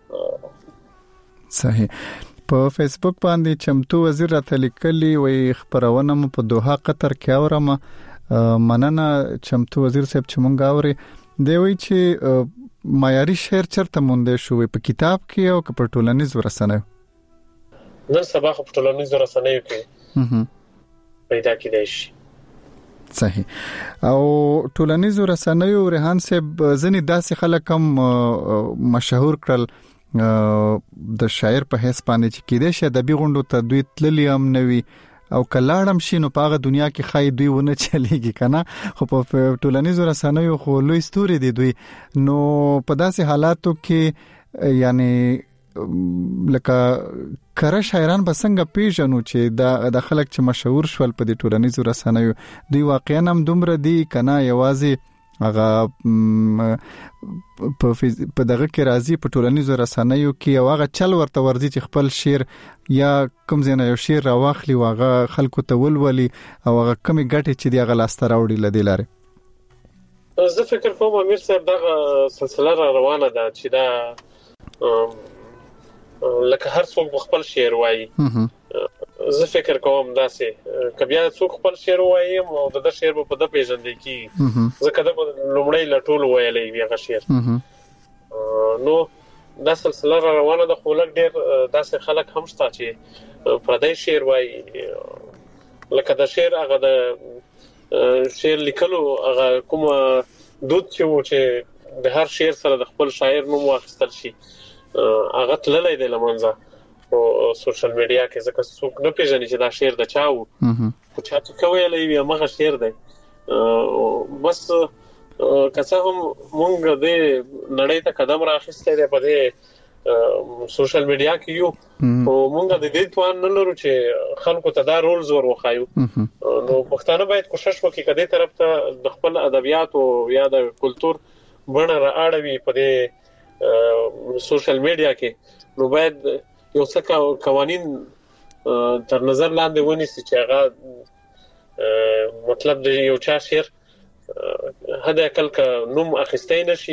صحیح. په فیسبوک باندې چمتو وزیر راته لیکلی وي خبرونه مو په دوحه قطر کې اورم مننه چمتو وزیر صاحب چې مونږ اوري دی وی چې معیاري شعر چرته مونږ شو په کتاب کې او په ټولنیز ورسنه نن سبا په ټولنیز ورسنه کې پیدا کېدای شي. صحیح. او ټولنیز ورسنه ریحان صاحب ځنی داسې خلک هم مشهور کړل د شاعر په حیث باندې چې کېدې شه د بیغوندو ته دوی تللی هم نوي او کلاړم شي نو په هغه دنیا کې خای دوی ونه چلیږي کنه خو په ټولنیزو رسنیو خو لوی ستوري دي دوی نو په داسې حالاتو کې یعنی لکه کره شاعران به څنګه پیژنو چې د خلک چې مشهور شول په دې ټولنیزو رسنیو دوی واقعا هم دومره دي کنه یوازې هغه په دغه کې راځي په ټولنیزو رسنیو کې او هغه چل ورته ورځي چې خپل شعر یا کوم ځای نه یو شعر راوخلی واغه خلکو ته ولولي او هغه کمی ګټه چې دی هغه لاسته راوړي لدی لاره. زه فکر کوم امیر صاحب دغه سلسله را روانه ده چې دا لکه هر څوک خپل شعر وایي. زه فکر کوم داسې کبیا څوک خپل شعر وایي او د شعر په د پیژندې کې ځکه دا لومړی لټول ویلې هغه شعر نو دا سلسله را روانه ده خو لږ ډېر داسې خلک هم شته چې پردی شعر وایي لکه د شعر هغه د شعر لیکلو هغه کوم دود چې د هر شعر سره د خپل شاعر نوم واخیستل شي هغه تللی دی لمنځه او سوشل میډیا کې ځکه څوک نه پیژني چې دا شعر د چا وو خو چا چې کویلې وي هغه شعر دی بس که څه هم مونږ د نړۍ ته قدم راخیستې دی په دې سوشل میډیا کې یو او مونږ د دې توان نه لرو چې خلکو ته دا رولز ور وخایو نو پښتانه باید کوشش وکړي کدي طرف ته د خپل ادبیات او یا د کلچر بڼه رااړوي په دې سوشل میډیا کې نو باید یو څه قوانين تر نظر لاندې ونیسي چې هغه مطلب د یو چا شعر هدا کله نوم اخیستای نشي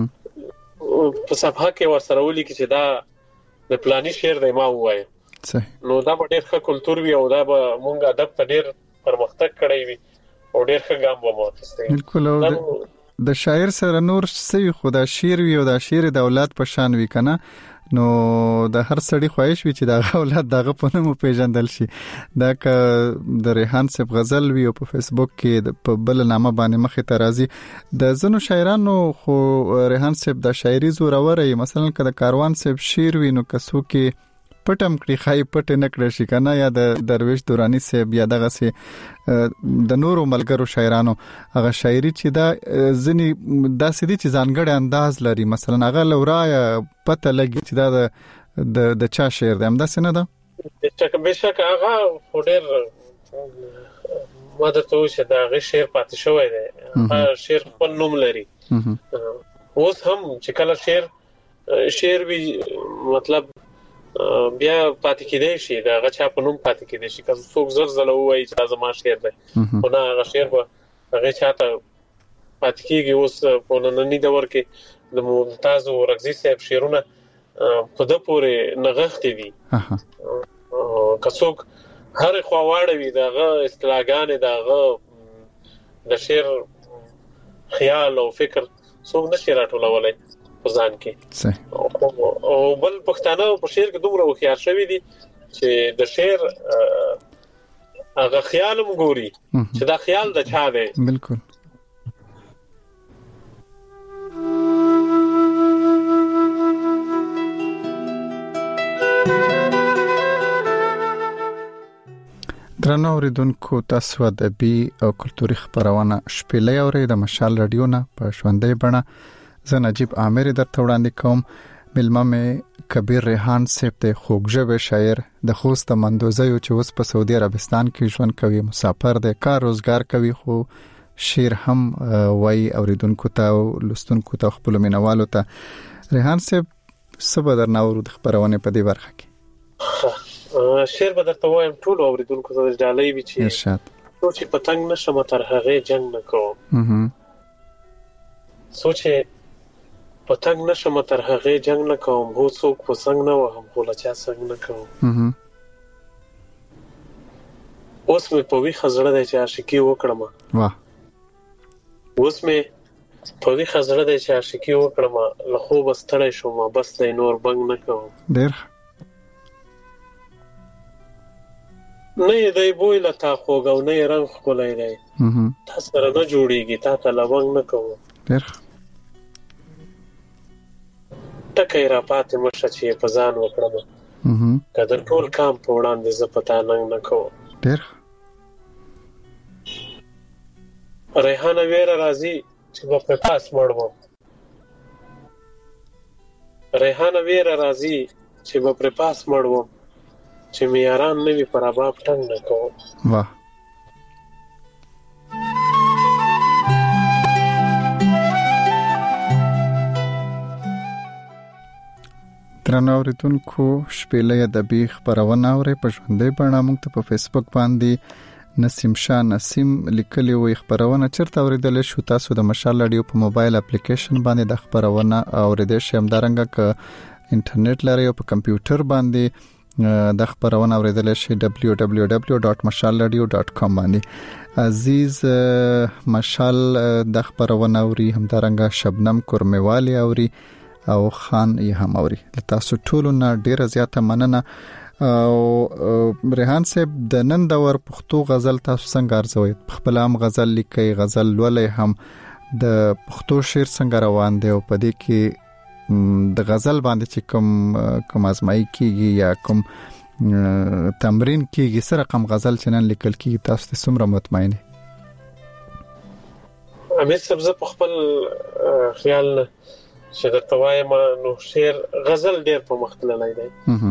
په صفحه کې ورسره ولیکي چې دا د پلاني شعر دی ما وایي نو دا به ډېر ښه کلچر وي او دا به مونږ ادب ته ډېر پرمختګ کړی وي او ډېر ښه ګام به مو اخیستی. بالکل. د شاعر سره نور څه خدا شعر وي او د شعر د اولاد په شان وي کنه نو د هر سړي خواهش وي چې د اولاد دغه په نوم پیژندل شي. دا ک د ریحان صاحب غزل وی په فیسبوک کې په بل نامه باندې مخه ترازی د زنو شاعرانو خو ریحان صاحب د شاعري زوروري مثلا ک د کاروان صاحب شعر وی نو کسو کې پټم کړي خای پټ نه کړی شي کنه یا د درویش دورانی صاحب یا دغه سي د نورو ملګرو شاعرانو هغه شاعري چې دا ځنی داسې دي چې ځانګړی انداز لري مثلا هغه لورای پته لګي چې دا د چا شعر دی هم داسې نه ده بشک هغه ډېر ماده ته چې دا غي شعر پاتې شوی دی هغه شعر خپل نوم لري اوس هم چې کله شعر وی مطلب بیا پاتې کېدې شي دا غچا په نوم پاتې کېدې شي که څوک زلزلہ وایي چې دا زما شعر دی خو نه هغه شعر به هغه چاته پاتې کېږي. اوس په نننی دور کې د ممتاز اورکزي صاحب شعرونه په د پورې نغښتې دي که څوک هر خوا واړوي دغه اصطلاحګانې دغه د شعر خیال او فکر څوک نشي راټولولای په ځان کې. او بل پښتانه په شعر کې دومره وخیار شوی دي چې د شعر هغه خیال هم ګوري چې دا خیال د چا دی. بالکل درنو اوریدونکو تاسو ادبي او کلتوري خبرونه شپېلې اوري د مشال رادیو نه په ژوندۍ بڼه زه نجیب عامر درته وړاندې کوم. ملما مې کبیر ریحان صاحب ته خوږژبه شاعر د خوست مندوزیو چې اوس په سعودي عربستان کې ژوند کوي، مسافر دی، کار روزګار کوي، خو شعر هم وای اوریدونکو ته او لستونکو ته خپل مینوالو ته. ریحان صاحب سبا درناورو د خبرونه په دې برخه کې شعر به درته وایم ټول اوریدونکو ته ډالۍ وی چې ارشاد سوچ پتنګ نشم تر هغه جنگ نکوم سوچ پتنګ نشم تر هغه جنگ نکوم هو څوک پسنګ نه وهم خو لچا څنګ نکوم اوس مې په وی خزړه د چا شکی وکړم واه اوس مې په وی خزړه د چا شکی وکړم له خو بستړی شوم بس د نور بنګ نکوم ډېر نه دی بوی لتا خوګو نه رنگ خولای دی تاسو سره نه جوړیږي تا ته لونګ نه کوم ډېر ټکې را پاتې مشه چې په ځان وکړم کله ټول کام په وړاندې ز پتا نه کوم ډېر ریحانه ویره راځي چې په پاس مړم ریحانه ویره راځي چې په پاس مړم چې میاران نوی پر اباب ټنګ نه کوم. واه درنو اوریدونکو شپېلې ادبي خبرونه اوري په ژوندۍ بڼه موږ ته په فیسبوک باندې نسیم شاه نسیم لیکلي وي خبرونه چیرته اوریدل شو تاسو د مشال رادیو په موبایل اپلیکیشن باندې د خبرونه اوریدل شئ همدارنګه ک انټرنیټ لري او په کمپیوټر باندې د خبرونه اوریدل شي www.mashalradio.com باندې. عزیز مشال د خبرونه اوري همدارنګه شبنم کورمیوالی اوري او خان یې هم اوري. تاسو ټول نه ډیره زیاته مننه. او ریحان صاحب د نن دور پښتو غزل تاسو څنګه ارزوي؟ خپل هم غزل لیکي، غزل ولې هم د پښتو شعر څنګه روان دی او په دې کې د غزل باندې چې کوم ازمایي کیږي یا کوم تمرین کیږي سره رقم غزل چې نن لیکل کیږي تاسو ته څومره مطمئن یې؟ امیر صاحب زه په خپل خیال چې درته وایم نو شعر غزل ډېر په مختللی دی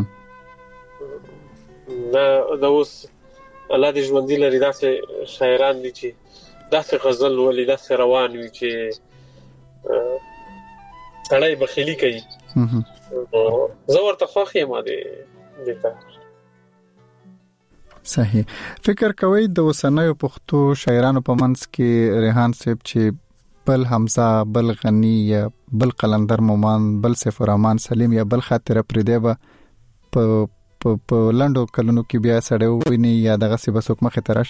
نه دا اوس الله دې ژوندي لري داسې شاعران دي چې داسې غزل ولې داسې روان وي چې سړی بخیلی کوي زه ورته خوښ یم دې صحیح. فکر کوي د اوسنیو پښتو شاعرانو په منځ کې ریحان صاحب چې بل حمزه، بل غنی یا بل قلندر مومان، بل سیف الرحمن سلیم یا بل خاطر پردیبه په لندو کلونو کې بیا سړی ویني یا دغه سی بسوک مخه ترش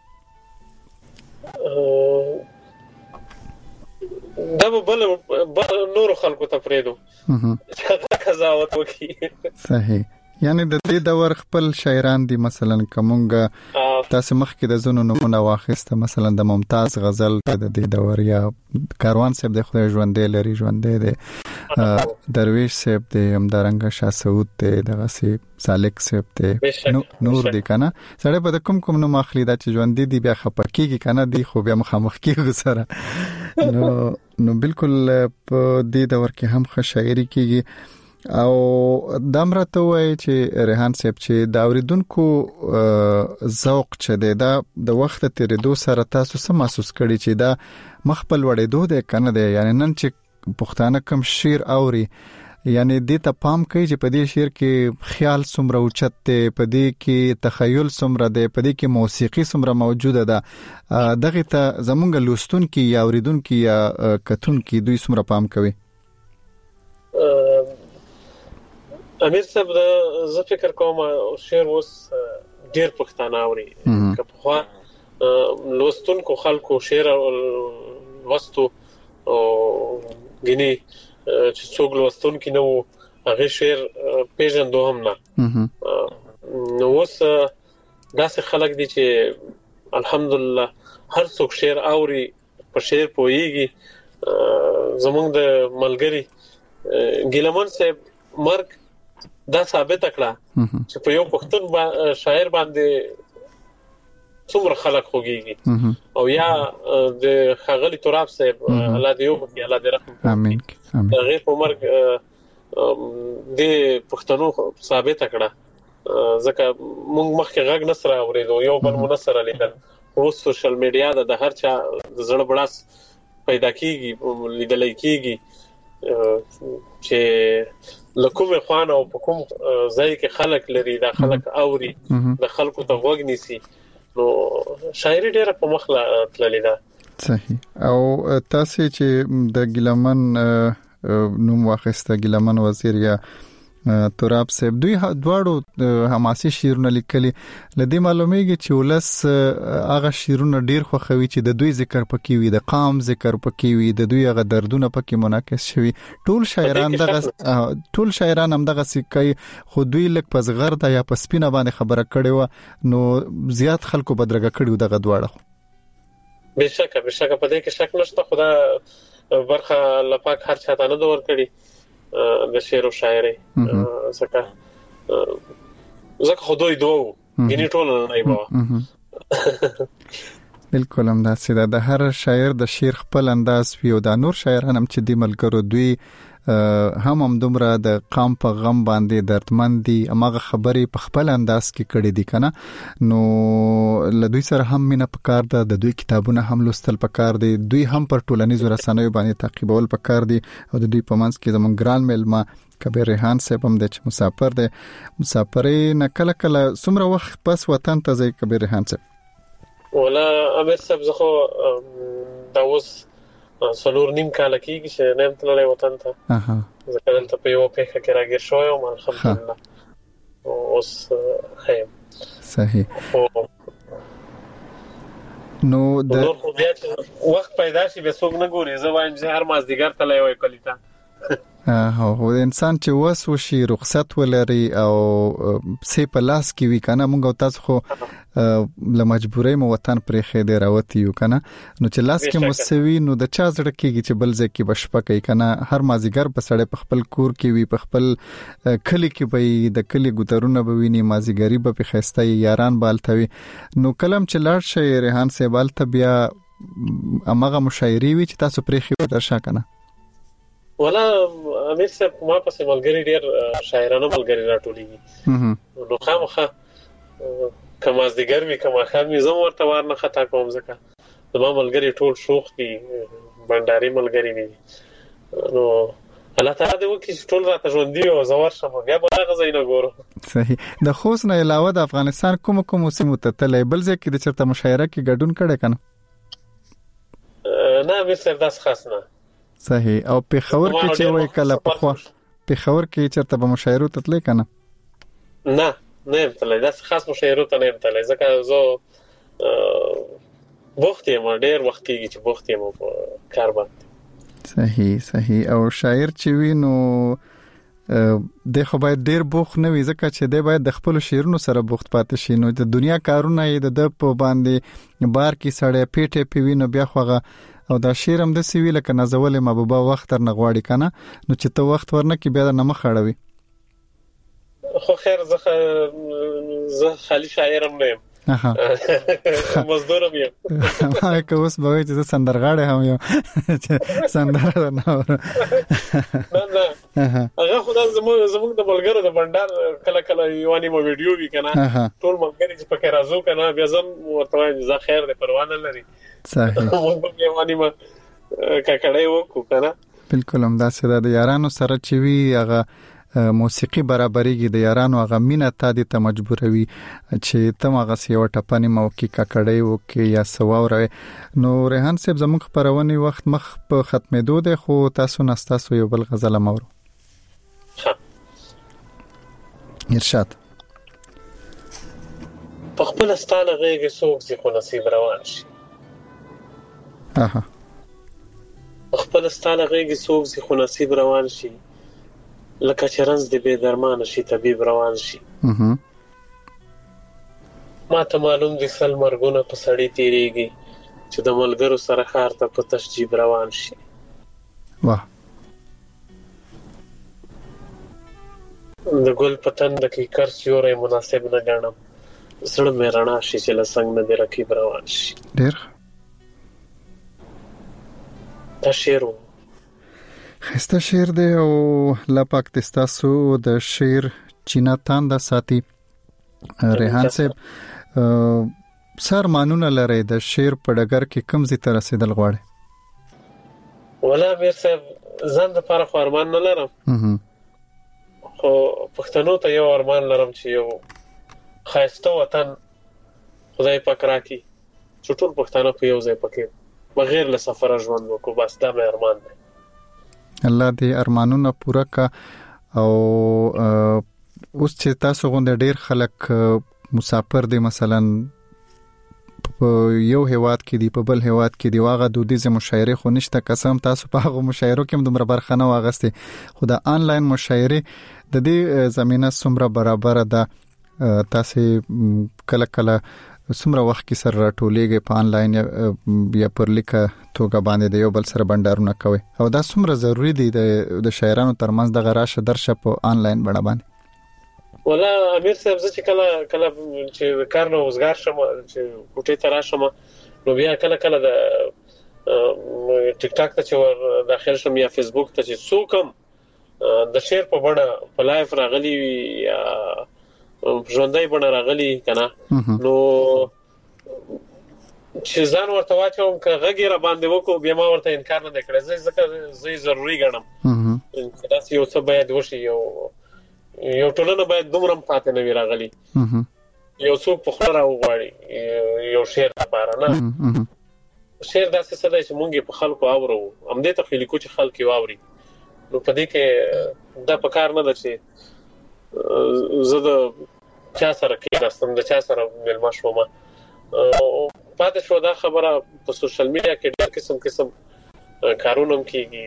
دا بل نور خلکو ته پریدو قضاوت وکي. صحیح. یعنی د دې دور خپل شاعران دي مثلا کومګه تاسو مخ کې د زونو نمونه واخیسته مثلا د ممتاز غزل د دې دور یا کاروان صاحب د خدای ژوندې لري ژوندې دي درویش صاحب د همدارنګ شاه سعود دغه سی سالک صاحب د نور دي کنه سړی په کوم نو مخلي د ژوندې دي بیا خپکیږي کنه دی خو بیا مخامخ کیږي سره نو بالکل په دې دور کې هم ښه شاعري کیږي. او دمرته وای چې ریحان صاحب چې دا اوریدونکو ذوق چه دی دا د وخت تیرېدو سره تاسو څه محسوس کړی چې دا مخبل وړېدو دی کنه دی؟ یعنی نن چې پښتانه کم شعر اوري یعنی دې ته پام کوي چې په دې شعر کې خیال څومره اوچت دی، په دې کې تخیل څومره دی، په دې کې موسیقي څومره موجوده ده، دغه ته زمونږ لوستونکي یا اوریدونکي یا کتونکي دوی څومره پام کوي؟ امیر صاحب زه فکر کوم شعر اوس ډیر پښتانه اوري، که په خوا لوستونکو خلکو شعر لوستو او غني چې څوک لوستونکي نه وو هغه شعر پیژندو هم نه. نو اوس داسې خلک دي چې الحمدلله هر څوک شعر اوري، په شعر پوهیږي. زمونږ د ملګری ګیلمن صاحب مرګ دا ثابت کړه چې په یو پښتون شاعر باندې څومره خلک خوږيږي. او یا د خغلی تراب صاحب الله دې وکړي، الله دې رحم امين امين، غیر په مرګ د پښتنو ثابت کړه، ځکه موږ مخکې غږ نسره اوریدو، یو بل منسره لیدل. اوس سوشل میډیا د هر چا د زړه بړاس پیدا کیږي، لیدل کیږي چې لکومه خوانه او په کوم ځای کې خلک لري، دا خلک اوري، د خلکو ته وګ نيسي. نو شاعري ډیره په مخله تللی ده. صحیح. او تاسو چې د ګیلمن نوم واخیسته، ګیلمن وزیر یا تراب صاحب، دوی دواړو حماسي شعرونه لیکلي. لدې معلومیږي چې ولس هغه شعرونه ډیر خوښوي چې د دوی ذکر پکې وي، د قام ذکر پکې وي، د دوی هغه دردونه پکې منعکس شوي. ټول شاعران هم دغه سکه، خو دوی لک په زغرده یا په سپینه باندې خبره کړي و، نو زیات خلکو بدرګه کړي دغه دواړه. بشکه په دې کې شک نشته، خدا برخه لپاک هر چاته نه دور کړي د شعر او شاعري. زکه خدای دوه غني ټول نه ایبا. بالکل هم دا سیده د هر شاعر د شعر خپل انداز وي، او د نور شاعران هم چې د ملګرو دوی هم دومره د قام په غم باندې دردمند دي، امغه خبرې په خپل انداز کې کړي دي کنه. نو لدوی سره هم مینه پکار ده، د دوی کتابونه هم لوستل پکار دي، دوی هم پر ټولنیزو رسنیو باندې تعقیبول پکار دي. او د دوی په منځ کې زموږ ګران ملما کبیر ریحان صاحب هم د مسافر دی، مسافرې نه کله کله څومره وخت پس وطن ته ځي کبیر ریحان صاحب؟ ولا امیر صاحب زخه دا اوس څلور نیم کال کېږي چې نیم تللی وطن ته. ځکه دلته په یو پیښه کې راګیر شوی یم الحمدلله، اوس خیم. صحیح. نو د نور خو بیا چې وخت پیدا شي به څوک نه ګوري، زه وایم چې هر مازدیګر تللی وای کلی ته. هو انسان چې وس وشي رخصت ولري او سه په لاس کې وی کنه، موږ تاسو خو له مجبورۍ مو وطن پرې خېده راوتی یو کنه. نو چې لاس کې مسوي نو د چا زړه کېږي چې بل ځکه بشپه کوي کنه. هر مازیګر په سړی په خپل کور کې وی، په خپل کلی کې به د کلی ګوترونه به ویني، مازیګری به په خسته یاران بالتوي. نو کلم چې لاړ شي ریحان صاحب ته بیا امغه مشاعري وی چې تاسو پرې خېده درشه کنه. ولا امیر صاحب ما پسې ملګری ډیر شاعرانه ملګری راټولېږي، نو خامخا کما زدګر می کما خان می زم ورته ورنه خطا کوم، ځکه زما ملګری ټول شوخ دي، بنداري ملګری دي. نو الله تعالی دې وکړي چې ټول راته ژوند دی او زوار شم بیا به هغه ځای نه ګورو. صحیح. د خوست نه علاوه د افغانستان کوم سیمو ته تللی بل ځای کې د چرته مشاعره کې ګډون کړي کنه؟ نه امیر صاحب داس خاص نه. صحیح. او پیښور کې چې وای کله په خو پیښور کې چرته به مشاعره تتلې کنه؟ نه تللی، داس خاص مشاعره ته نه تللی، ځکه زه بوخت یم، ډیر وخت کېږي چې بوخت یم په کار باندې. صحیح. او شاعر چې وینو د خو باید ډیر بوخ نه وي، ځکه چې د باید د خپل شعرونو سره بوخت پاتې شي. نو د دنیا کارونه یې د په باندې بار کې سړی پیټه پیوینو بیا خوغه او دا شعر هم د سوي لکه نازولې محبوبه وخت تر نغواړي کنه. نو چې ته وخت ورنه کې بیا د نمخ اړوي. خو خیر زه خالی شاعرم نه یم، مزدورم یم. ما که اوس به وایي چې زه سندرغاړی هم یم، سندره نه هغه خو دا زموږ د ملګرو د بنډار کله کله یو نیمه ویډیو وي کنه، ټول ملګري چې پکې راځو کنه، بیا زم ورته وایم زه خیر دې پروا نه لري. صحیح. موږ به یو نیمه ککړې وکړو کنه. بالکل هم دا سره د یارانو سره چې وی هغه موسیقي برابرېږي د یارانو هغه مینه ته د مجبوروي چې تم هغه سیو ټپنی موقع ککړې وکي یا سواوره. نو ریحان صاحب زموږ خبرونه وخت مخ په ختمېدو ده خو تاسو نستاسو یو بل غزل مورو ارشاد. په خپل ستاله غېږ څوک زی خو نصیب روان شي. اها خپل ستاله غېږ څوک زی خو نصیب روان شي. لکه چرنز دی به درمان شي طبيب روان شي. ما ته معلوم دي سل مرګونه په سړی تیریږي چې د ملګرو سره خار ته په تشجیب روان شي. واه د ګل پتن د کی کر سیورې مناسب نه ګڼم. زړه مې رڼا شي چې لسنګ نه دی رقیب روان شي. ډېر دا شعر خسته شعر دی او لا پاک تاسو د شعر چینا تاندا ساتي. ریحان صاحب سر مانونه لري د شعر په ډګر کې کم زی تر رسیدل غواړي؟ ولا میر صاحب زند پر خورمان نه لرم. خو پښتنو ته یو ارمان لرم چې یو خاصه وطن خدای پاک راکړي چې ټول پښتانه په یو ځای پکې بغیر له سفر ژوند وکړو. بس دا مې ارمان دی. الله دې ارمانونه پوره کا. او اوس چې تاسو غونډه ډیر خلک مسافر دي مثلا په یو هیواد کې دی په بل هیواد کې دی واغه دودیزه مشاعره خو نشته قسم تاسو په هغه مشاعرو کې دومره برخنه واغسته خو د آنلاین مشاعره د دې زمينه څومره برابر ده تاسو کله کله څومره وخت کې سره راټولېږي په آنلاین یا پر لیکه توګه باندې د یو بل سره بندارونه کوي او دا څومره ضروری دی د شاعرانو ترمنځ د غراشه درشه په آنلاین بڼه باندې؟ ولا امیر صاحب چې کله چې کار نو وزګار شم چې کوټې ته راشم نو بیا کله د ټیک ټاک ته چې داخل شم یا فیسبوک ته چې څوکم د شعر په بڼه په لایف راغلی یا ژوندۍ بڼه راغلی کنه نو چې ځان ورته واچوم که غږی را باندې وکړو بیا ما ورته انکار نه کړی ځکه زه ضروری ګڼم چې دا یو څه باید وشي یو ټولنه باید دومره پاتې نه وي راغلی یو څوک په خپل راوغواړي یو شعر لپاره نه شعر داسې څه دی چې مونږ په خلکو اورو همدې ته خلیکو چې خلک واوري نو په دې کې دا په کار نه ده چې زه د چا سره کېناستم د چا سره ملما شوم پاتې شو دا خبره په سوشل میډیا کې ډېر قسم کارونه کېږي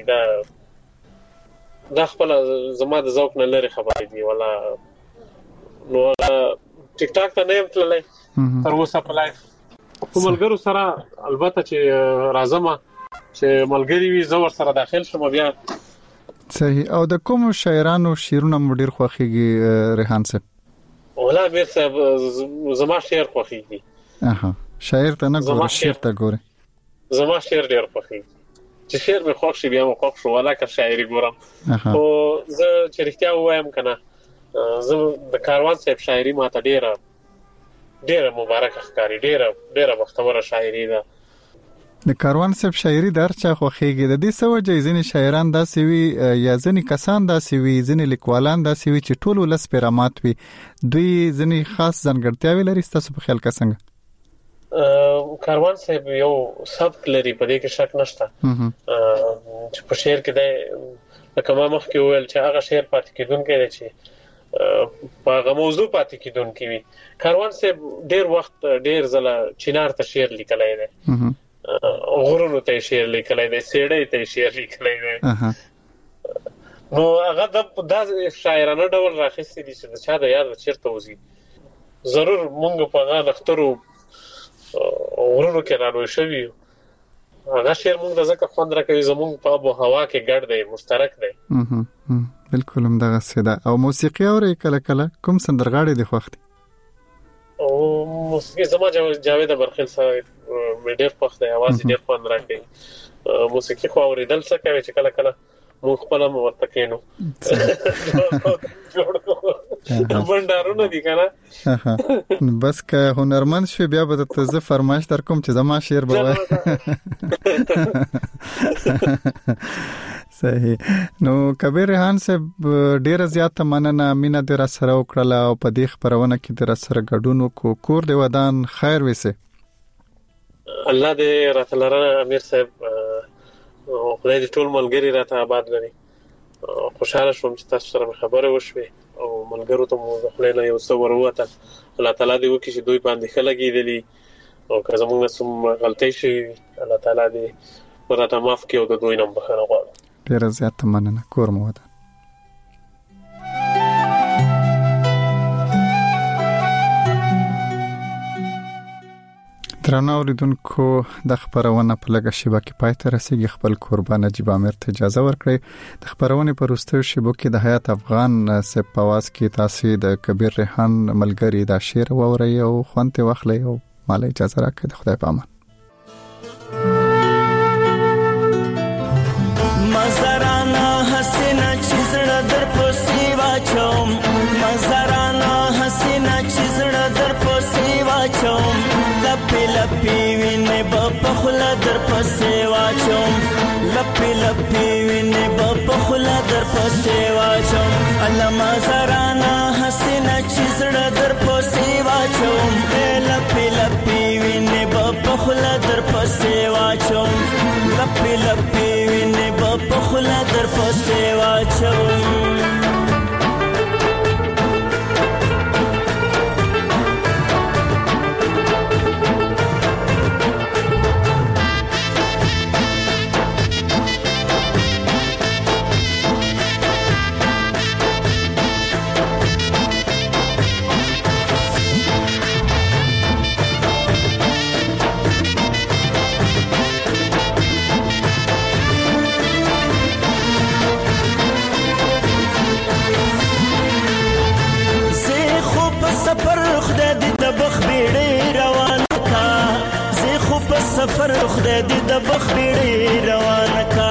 دا خپل زما د ذوق نه لري خبرې دي ولا نو ټیک ټاک ته نه تللی تر اوسه په لایف کوملګرو سره البته چې راځم چې ملګری وي زو ور سره داخل شوم بیا صحیح. او د کوم شاعرانو شعرونه مډیر خوخيږي ریحان صاحب؟ ولا میر صاحب زما شعر خوخيږي. اها شاعر ته نه ګوري شعر ته ګوري. زما شعر ډیر خوخيږي چې شعر مې خوښ شي بیا مې خوښ شو ولا که شاعري ګورم او زه چې رښتیا وایم کنه زه د کاروان صاحب شاعري ماته ډیره مبارک ښکاری ډیره مختبره شاعري ده. د کاروان صاحب شاعري درچا خوخيږي د دې سوجې ځینې شاعران داسې وي یا ځینې کسان داسې وي ځینې لیکوالان داسې وي چې ټول ولس پیرامات وي دوی ځینې خاص ځانګړتیاوي لري تاسو په خیال کې څنګه؟ کاروان صاحب یو سبک لري په دې کې شک نشته چې په شعر کې د لکه ما مخکې وویل چې هغه شعر پاتې کیدونکی دی چې په هغه موضوع پاتې کیدونکی وي. کاروان صاحب ډیر وخت ډیر ځله چینار ته شعر لیکلی دی غرونو ته شعر لیکلی دی سیړۍ ته شعر لیکلی دی نو هغه د شاعرانه ډول راخیستي دي چې د چا د یاد چیرته وځي ضرور مونږ په هغه نخترو غرونو کې رانوي شوي هغه شعر مونږ د ځکه خوند راکوي زمونږ په آب و هوا کې ګډ دی مشترک دی. بالکل هم دغه سیده. او موسیقي اوري کله کوم سندرغاړي دی خوښ دي؟ او موسیقي زما جاوید برخیل سره ډېر خوښ دی आवाज ډېر خوند راکوي موسیقي خو اوریدل څه کوي چې کله مونږ خپل ورته کینو بندارونه دي کنه بس که هنرمند شوی بیا به ته زه فرمایش در کوم چې زما شعر به صحیح. نو کبیر ریحان صاحب ډیر زیاته مننه مینا در سره وکړه او په دې خبرونه کې در سره ګډون وکړو. کور دی ودان خیر وسه. الله دې راتلره امیر صاحب خدای دې ټول ملګری راته آباد لري. خوشاله شوم چې تاسو سره خبره وشوي او ملګرو ته مو خپل یو څه ورواته. الله تعالی دې وکړي چې دوی باندې خلګي دي او که زموږ سم غلطي شي الله تعالی دې ورته معاف کړي او د دوی نوم بخښنه غواړم. ډیر زیاته مننه. کور مو ودان. درنو اوریدونکو د خبرونه په لګه شیبه کې پای ته رسیدي. خپل قربان نجیب امیر ته اجازه ورکړئ. د خبرونه په وروستیو شیبو کې د حیات افغان سپ پواز کې تاسو د کبیر ریحان ملګری دا شعر ووري او خوانته واخلئ او مال اجازه راکړئ. د خدای په امان. مزرانا حسینا چیزړه در پوسی واچوم مزرانا حسینا چیزړه در پوسی واچوم لپی لپی وینې په خلا در پوسی واچوم لپی لپی وینې په خلا در پوسی واچوم الله مزرانا حسینا چیزړه در پوسی واچوم لپی لپی وینې په خلا در پوسی واچوم لپی لپی وینې په خلا در پوسی واچوم. سفر خدای دې د بخبړې روان کا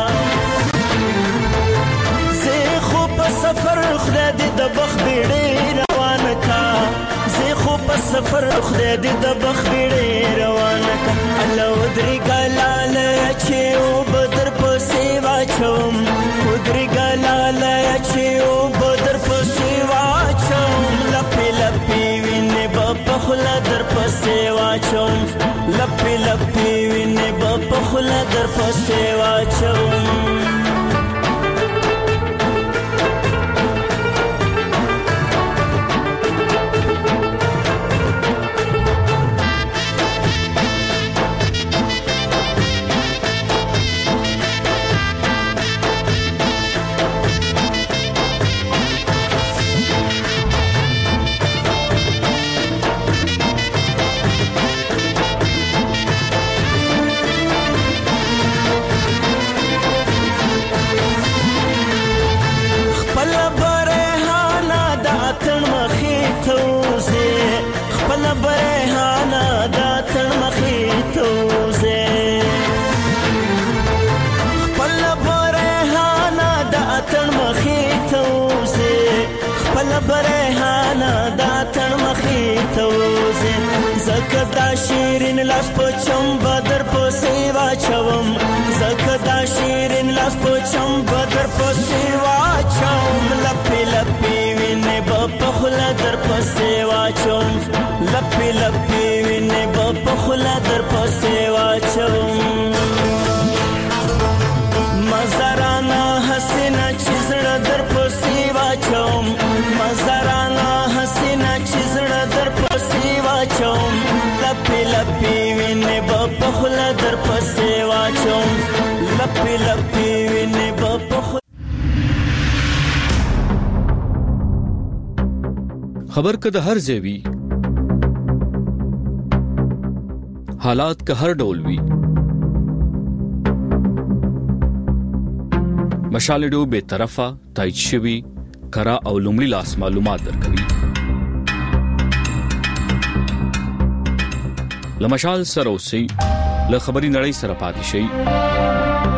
زه خو په سفر خدای دې د بخبړې روان کا زه خو په سفر خدای دې د بخبړې روان کا الله ودري ګلال چې او بدر په سیوا چوم ودري ګلال چې او بدر په سیوا چوم لپی لپی وینې په خلا در په سیوا چوم لپی لپی وینې په خلا در په سیوا چوم. زکدا شیرین لاس پچم بدر په سیوا چوم زکدا شیرین لاس پچم بدر په سیوا چوم لپی لپی وینې په خلا در په سیوا چوم لپی لپی وینې په خلا در په سیوا چوم. مزرانا حسینا چیزړه در په سیوا چوم مزرانا حسینا چیزړه در په سیوا چوم لپی لپی وینې په خلا در په سیوا چوم لپی لپی وینې په خلا. خبر که د هر ځای حالات که هر ډول وي مشالډو به طرفه تایید شوی کرا او لومړی لاس معلومات درکوي. لمشال سره اوسئ له خبري نړۍ سره پاتې شئ.